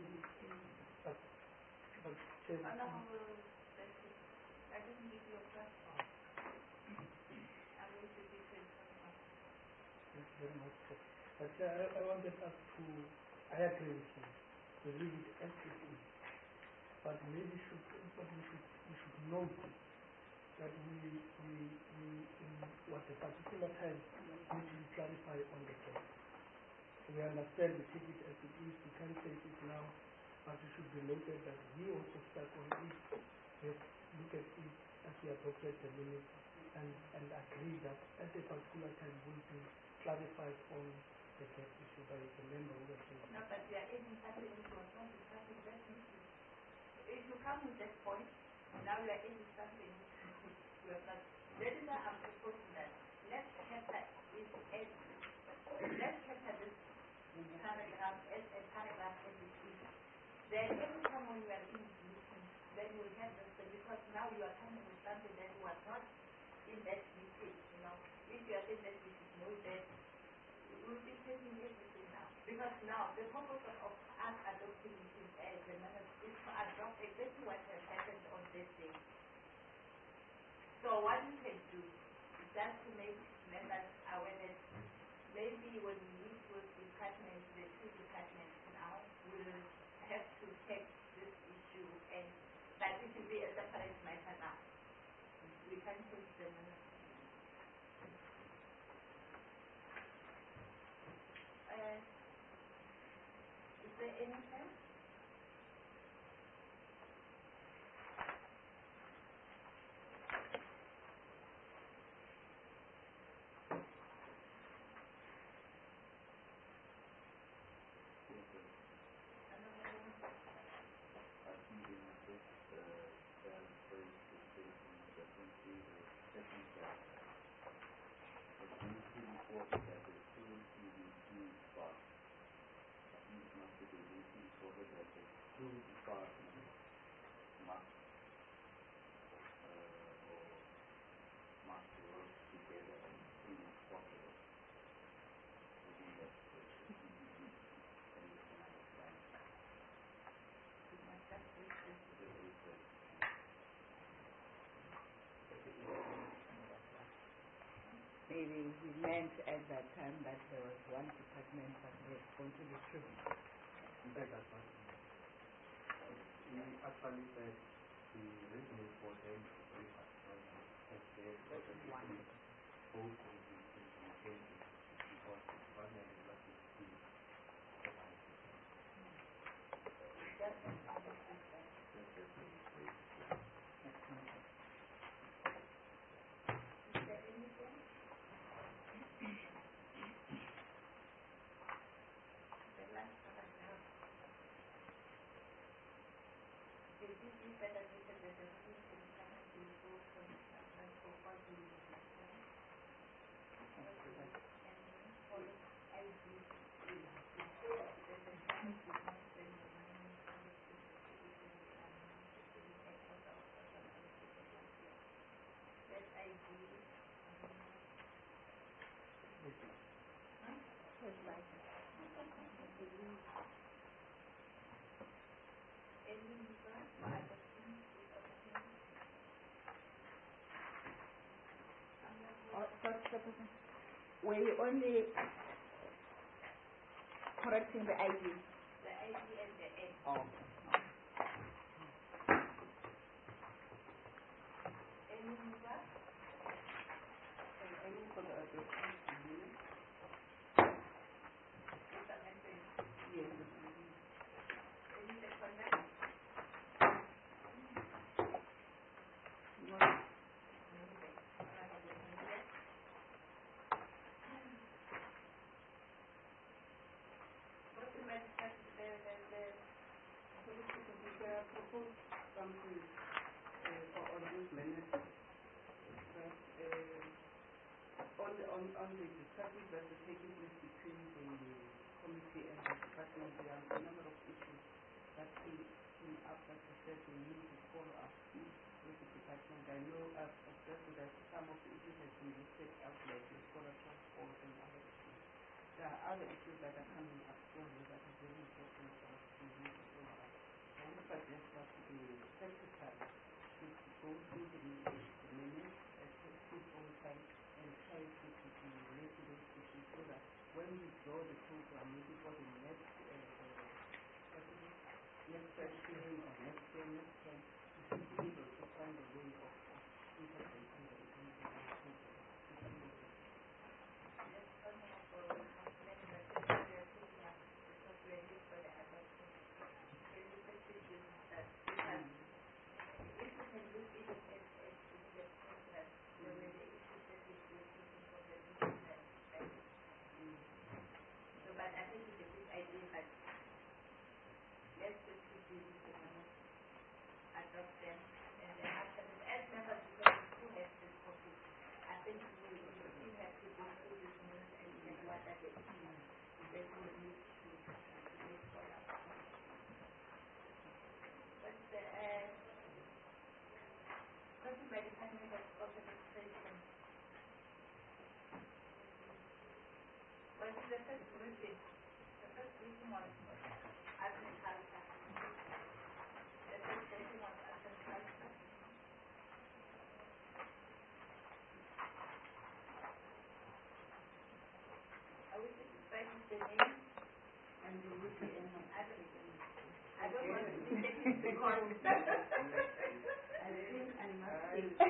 I didn't give you a question. I'm going to give you someone. Thank you very much. But I wanted us to, I agree with you, to leave it as it is. But maybe we should note that we in what the particular time need to clarify on the text. We understand, we take it as it is, we can't take it now, but it should be noted that we also start on it, let's look at it as we adopted the limit and agree that at a particular time will be clarified on the gap issue by the member who was saying. No, but we are aiming at the issue of not discussing that issue. If you come with that point, now we are aiming something. That is why I'm proposing that. Let's capture it as let's capture this paragraph as a paragraph as it is. Then every time when we are in this meeting, then we will have this, because now you are coming with something that was not in that meeting, you know. If you are saying that we should know that, we will be changing everything now. Because now the purpose of us adopting it as a matter is to adopt exactly what has happened on this day. So what we can do is just to make members aware that maybe when we meet with departments, the two departments now, will have to take this issue, and that it will be a separate matter now. We can't change the minutes. Is there anything? report that there's still two spots. It's not the agency reported that there's two departments must work together as soon as possible. I think that's the CBD and you can understand. Maybe he meant at that time that there was one department that was going to be true. In fact, that's not he actually said the reason for them to break up as they one both of the implementation because the department is not the team. Were you only correcting the ID? The ID and the N. Oh. Any mover? I look for the adoption unit. It's amended. Yes. Any seconder? Propose something for all these minutes that on the discussions that are taking place between the committee and the department, there are a number of issues that came up that we said we need to follow up with the department. I know I've observed that some of the issues have been listed out like the solar transport and other issues. There are other issues that are coming up slowly that are very important for us to need to follow up. I would suggest that the secretary should go through the minutes at his own time and try to relate to those issues so that when we draw the program, maybe for the next session or next term, we should be able to find a way of implementing the program. The first briefing was agriculture. The first briefing was agriculture. Are we satisfied with the name? And the UPN I don't want to be taken because I think I must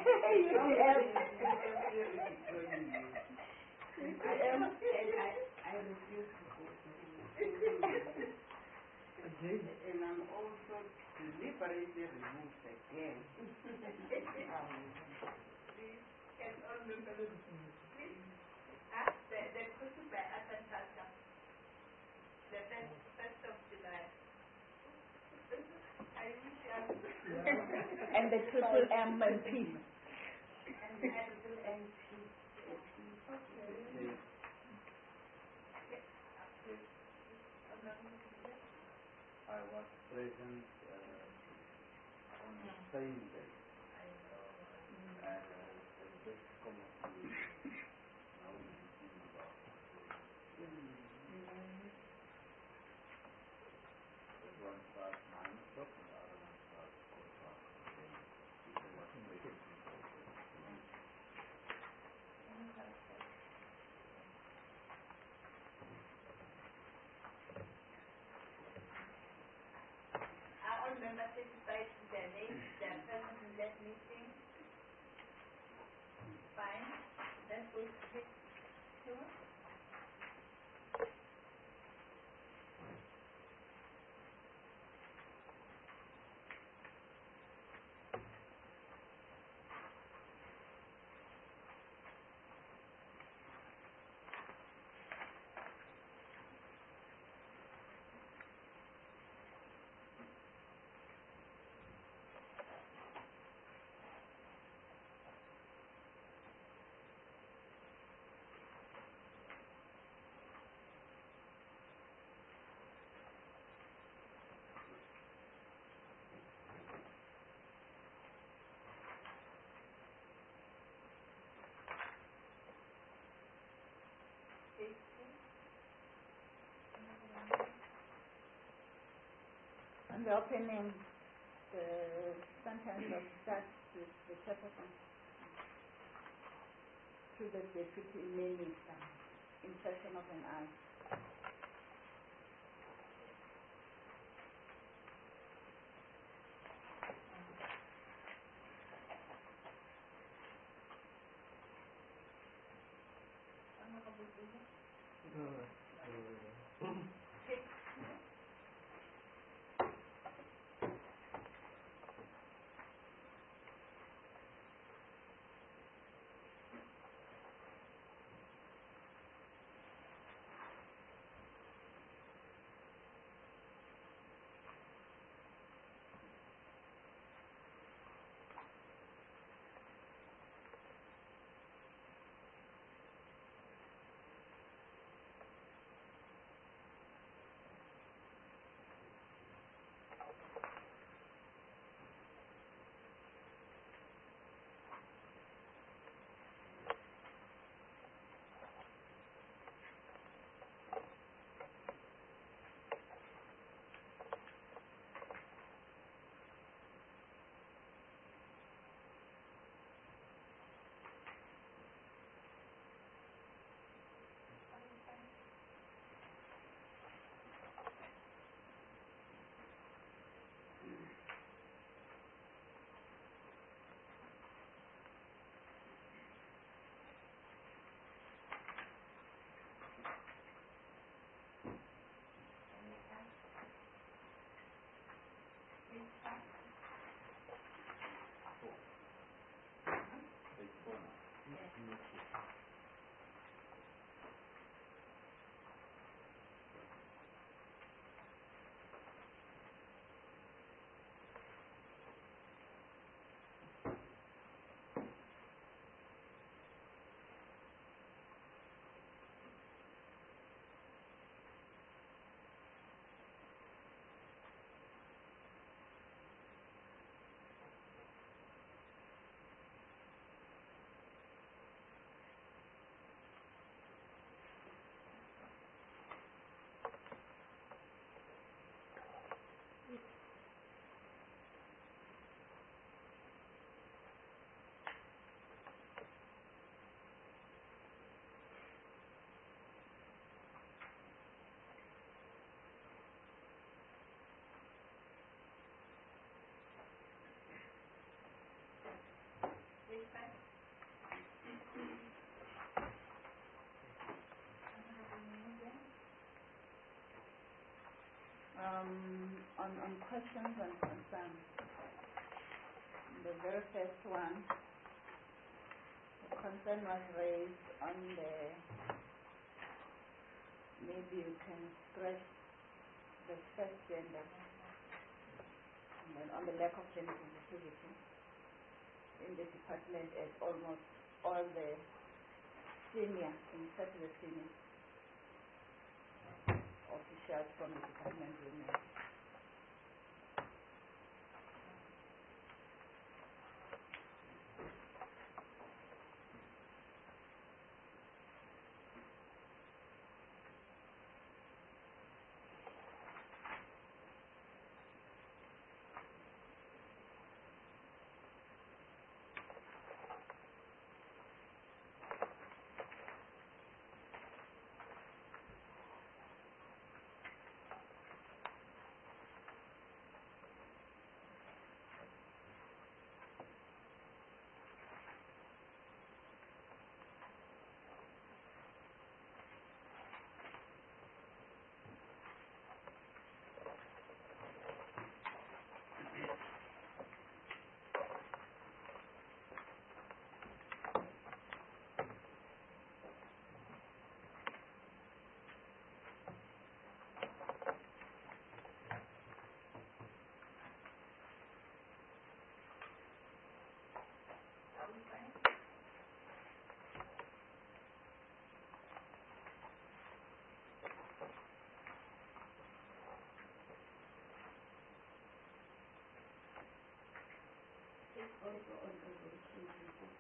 I refuse to go to him. And I'm also deliberately removed again. Please, can all members please the question by agriculture. The 1st of July. I wish I was And the triple M and P. and the triple M P. Okay. I was present on the same day. And just come up to now we see about one starts 9 o'clock and the other one starts 4 o'clock. Then people was waiting for All members specified their names, their presence in that meeting. Fine. Let's go to next tour. And the opening, the sentence of starts with the chairperson to the deputy minister, insertion of an I. On questions and concerns, the very first one, the concern was raised on the, maybe you can stress the first gender, and then on the lack of gender sensitivity in the department, as almost all the senior, in fact the senior officials from the department women. Also on resolution 246.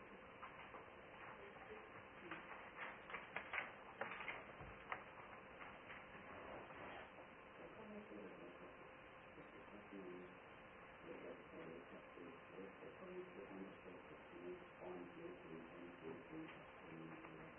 The committee will make up the department with the operator to place the committee on the assessment on meeting and meeting assessment level.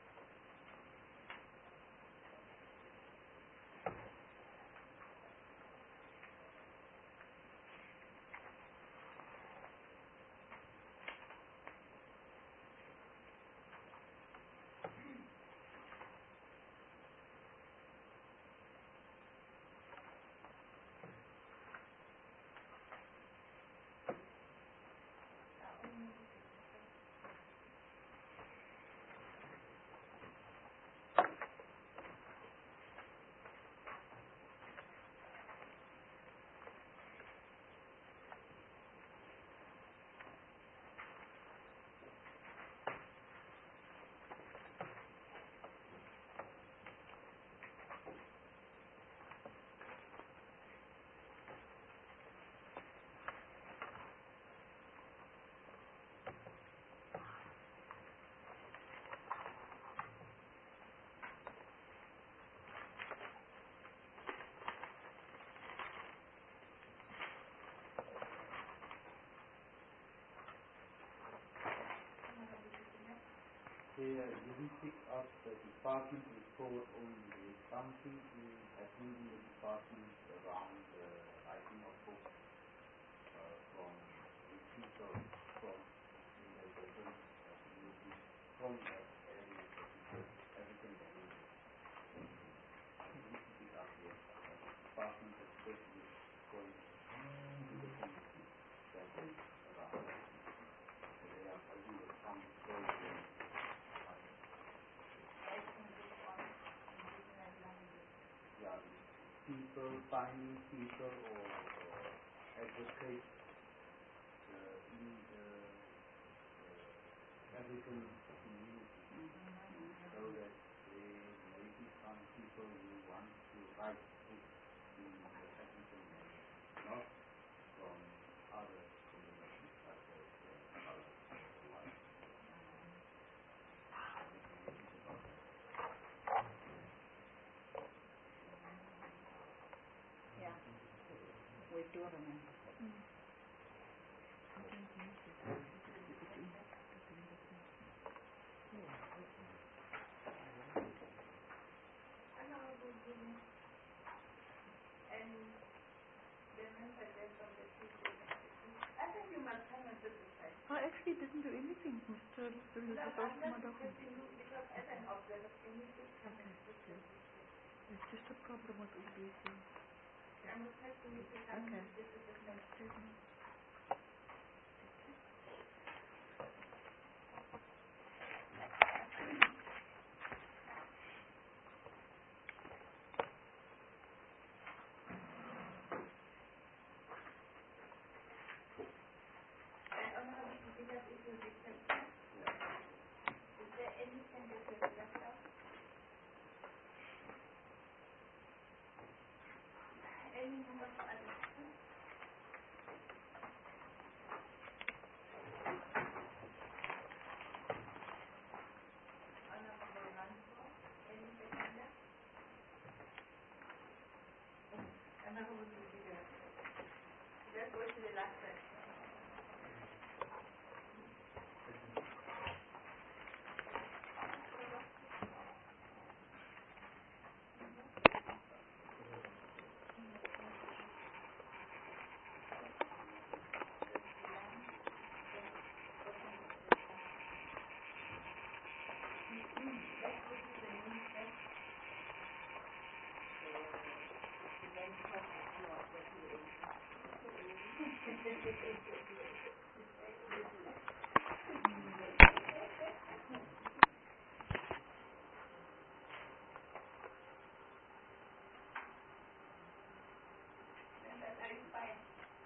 Here, you will pick up the department report only. Something is happening in the department around the writing of books from people from in the different communities from that area, everything that is need to pick up here. Department especially going to the community that is around. They are having some stories. People, finding people or advocate in the African community so that there may be some people who want to write books in the African community, not from other communities such as others. Yeah, we do remember. And the member there from the teachers. I think you must come and sit beside. I actually didn't do anything, Mr. Lulu. No, Just I'm asked my not document. requesting you because as an observer, can you please come and sit with me? It's just a problem with OBC. I'm requesting you to come Okay. and visit with me. And Honorable Speaker, it will be taken. Is there anything that you have left out? Any member for other people? Honorable Ranko, anything like that? Honorable Speaker, let's go to the last question. Are you fine?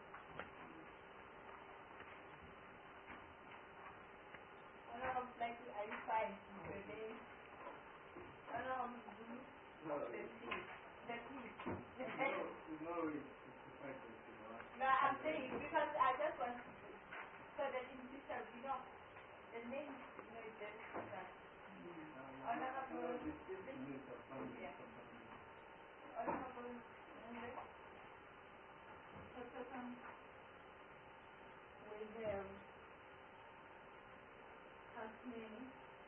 Honorable Blackie, are you fine? Today, Honorable Zulu, No, the peace. The peace. no, it's the fact that No, I'm saying because I just want to So that in future, the name, is very important. Honorable, yeah. Honorable, we have Tasmania,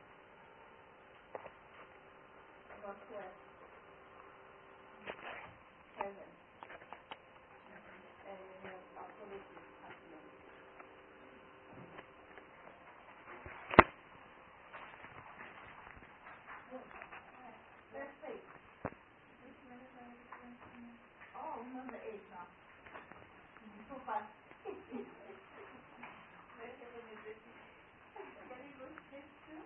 Northwest, Heaven, and we have Apology, Tasmania. Let's see. Oh, number 8 now. So fast. Let's have a music. Can you go this too?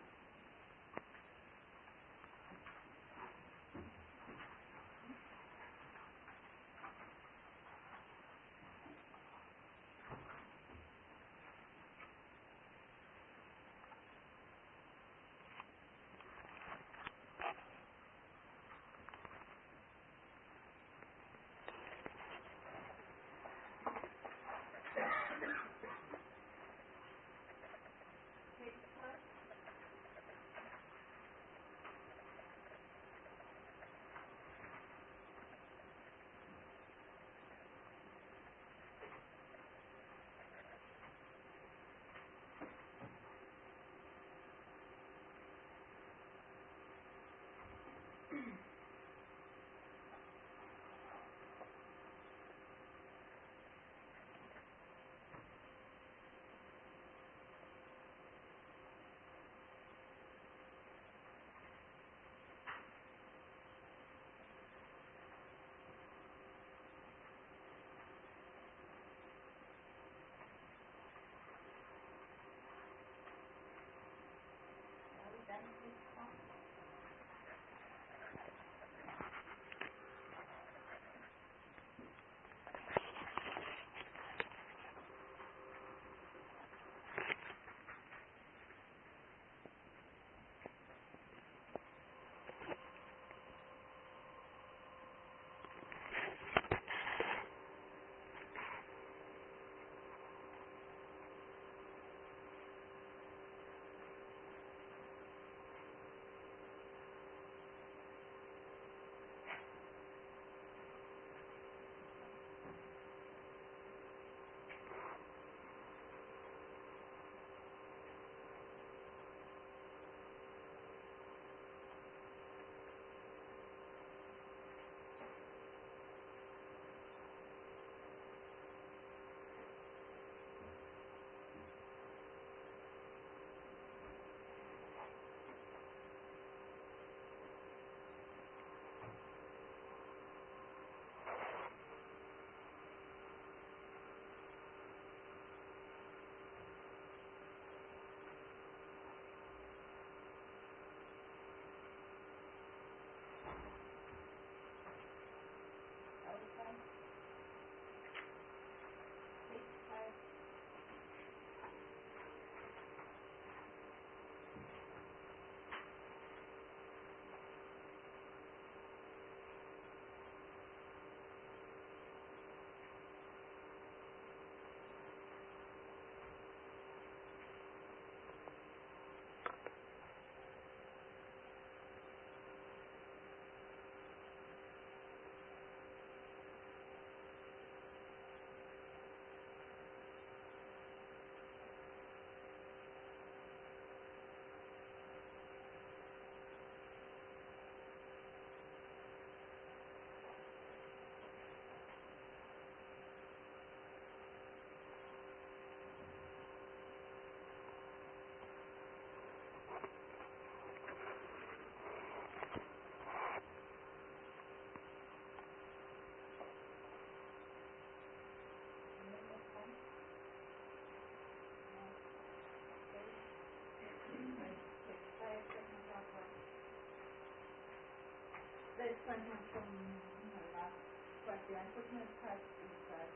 There's something from last, but the unfortunate part is that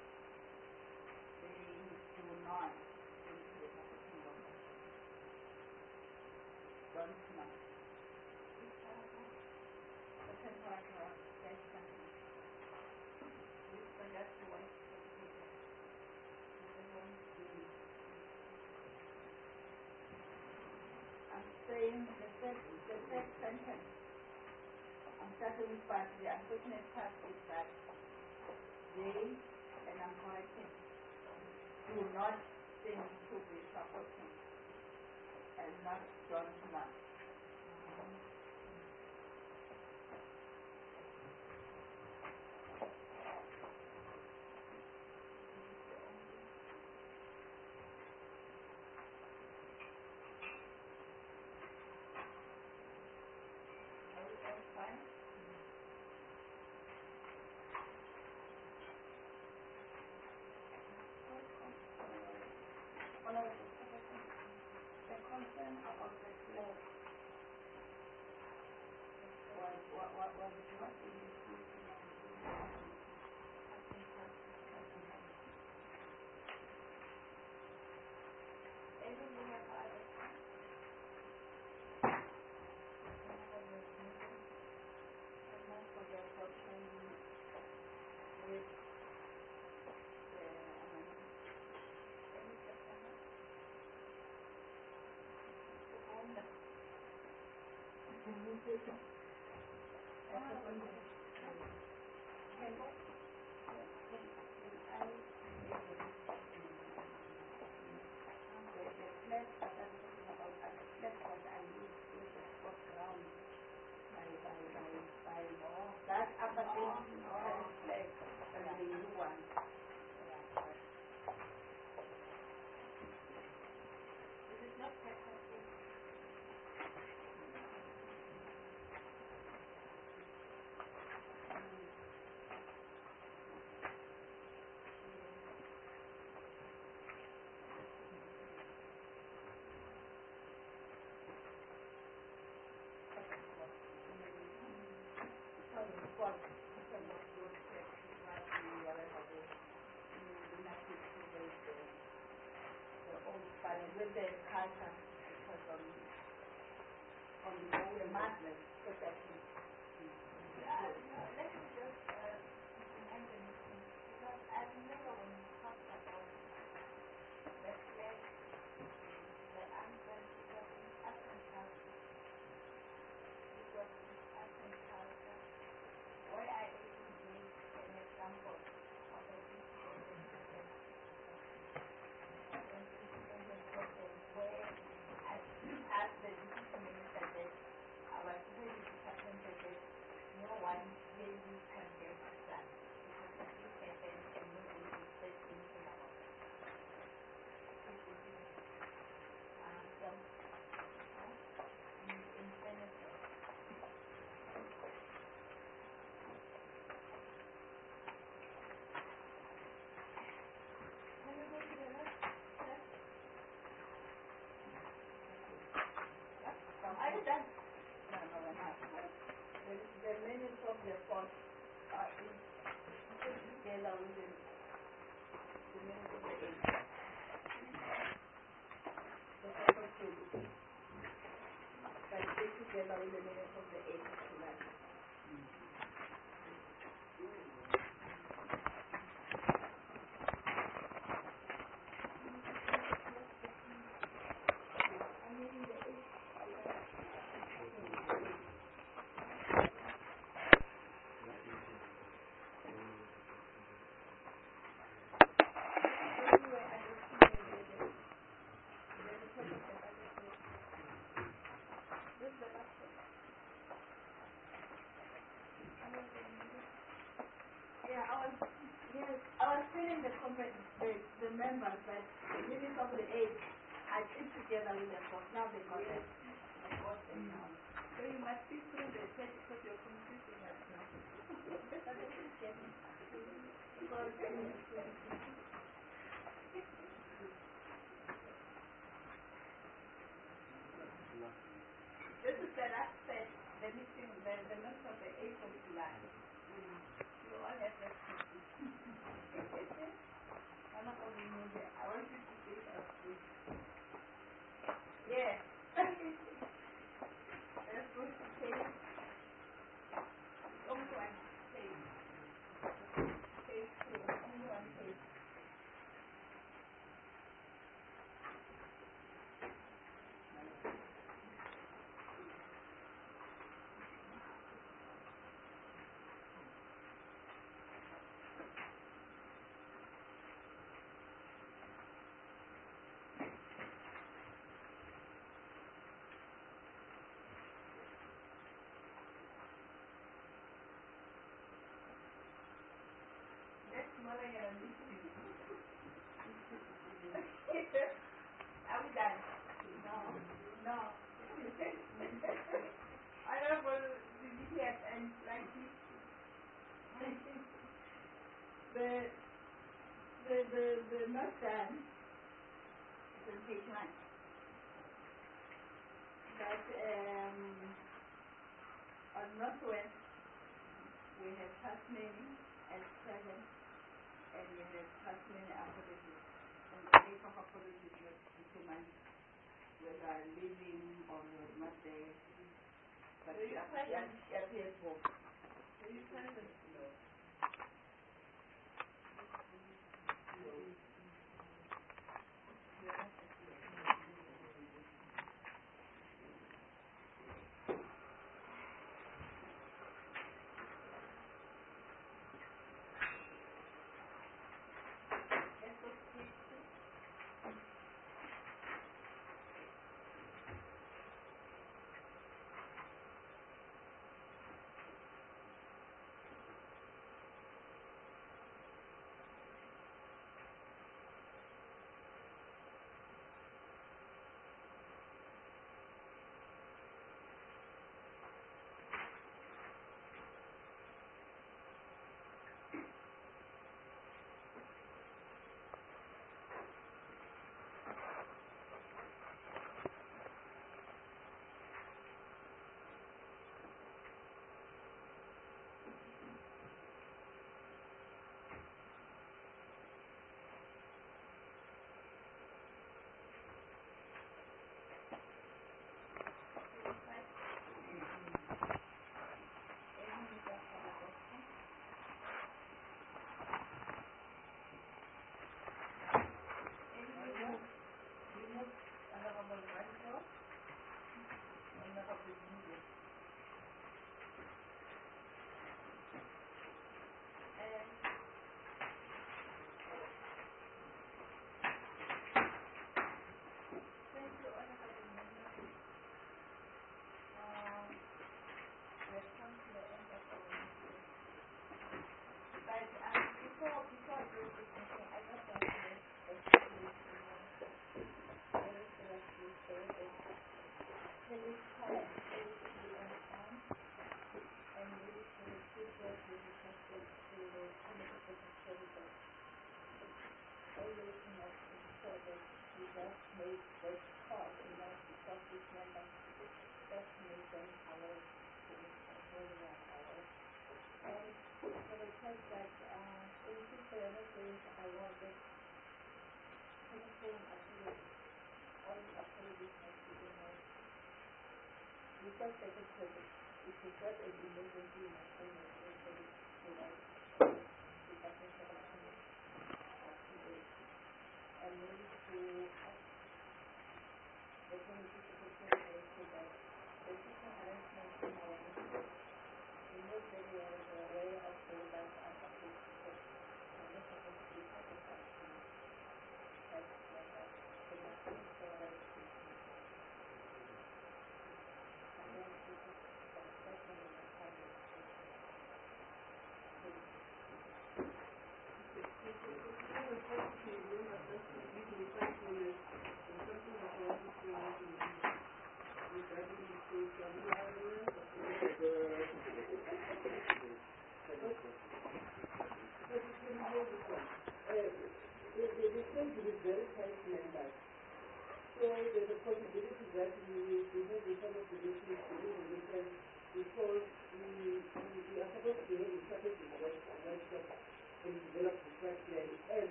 they do not into the marketing workers. Don't not. The temperature, there's something. This forgot to wait for the people. The one third sentence. I'm starting with part. The unfortunate part is that they, and I'm correcting, do not seem to be supporting and not don't not. Fine. The concern about the flag was what in the that upper flag and the new one. It is not technically. With the culture, because on the madness protection. Let me just remind them, because I remember when we talked about the flag, the anthem, it was in African culture. It was in African culture, where I even gave an example of a where I asked the deputy minister that our security department said that no one really condemns that because it is happened and nobody will say anything about it. So, in Senegal, can you go to the next? Are you done? No, I'm not. The minutes of the court are together with the minutes of the 8th. The second two. Like they together with the minutes of the 8th of July. I was feeling the members that the minutes of the 8th I put together with the court. Now they got it. So you must be through the text because you're confusing us now. This is the last set, the meeting, the minutes of the 8th of July. You all have that. I want you to see us. Yeah. Let's go to page. Only one page. Page 2. Only one page. Are we done? No. Honorable DPS and Frankie. The not done. It's on page 1. But on Northwest, we have Tasmania at 7, and we have Tasmania apologies. And the date of apologies was 2 months, whether living or not there. But she appears for. Can you sign them? No.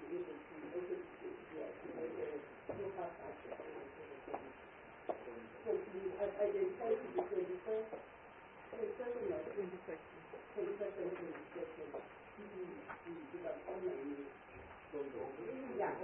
be able to also make a local budget. So we have identified to the 21st of 22nd and 22nd. We have online. Yeah,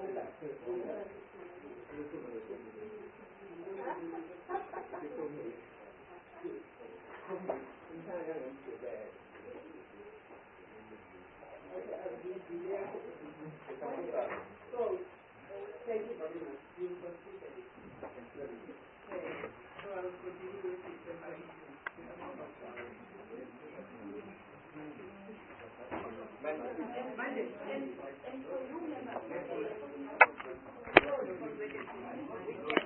So, thank you very much. You consider it. So I will continue with the Monday. And for you,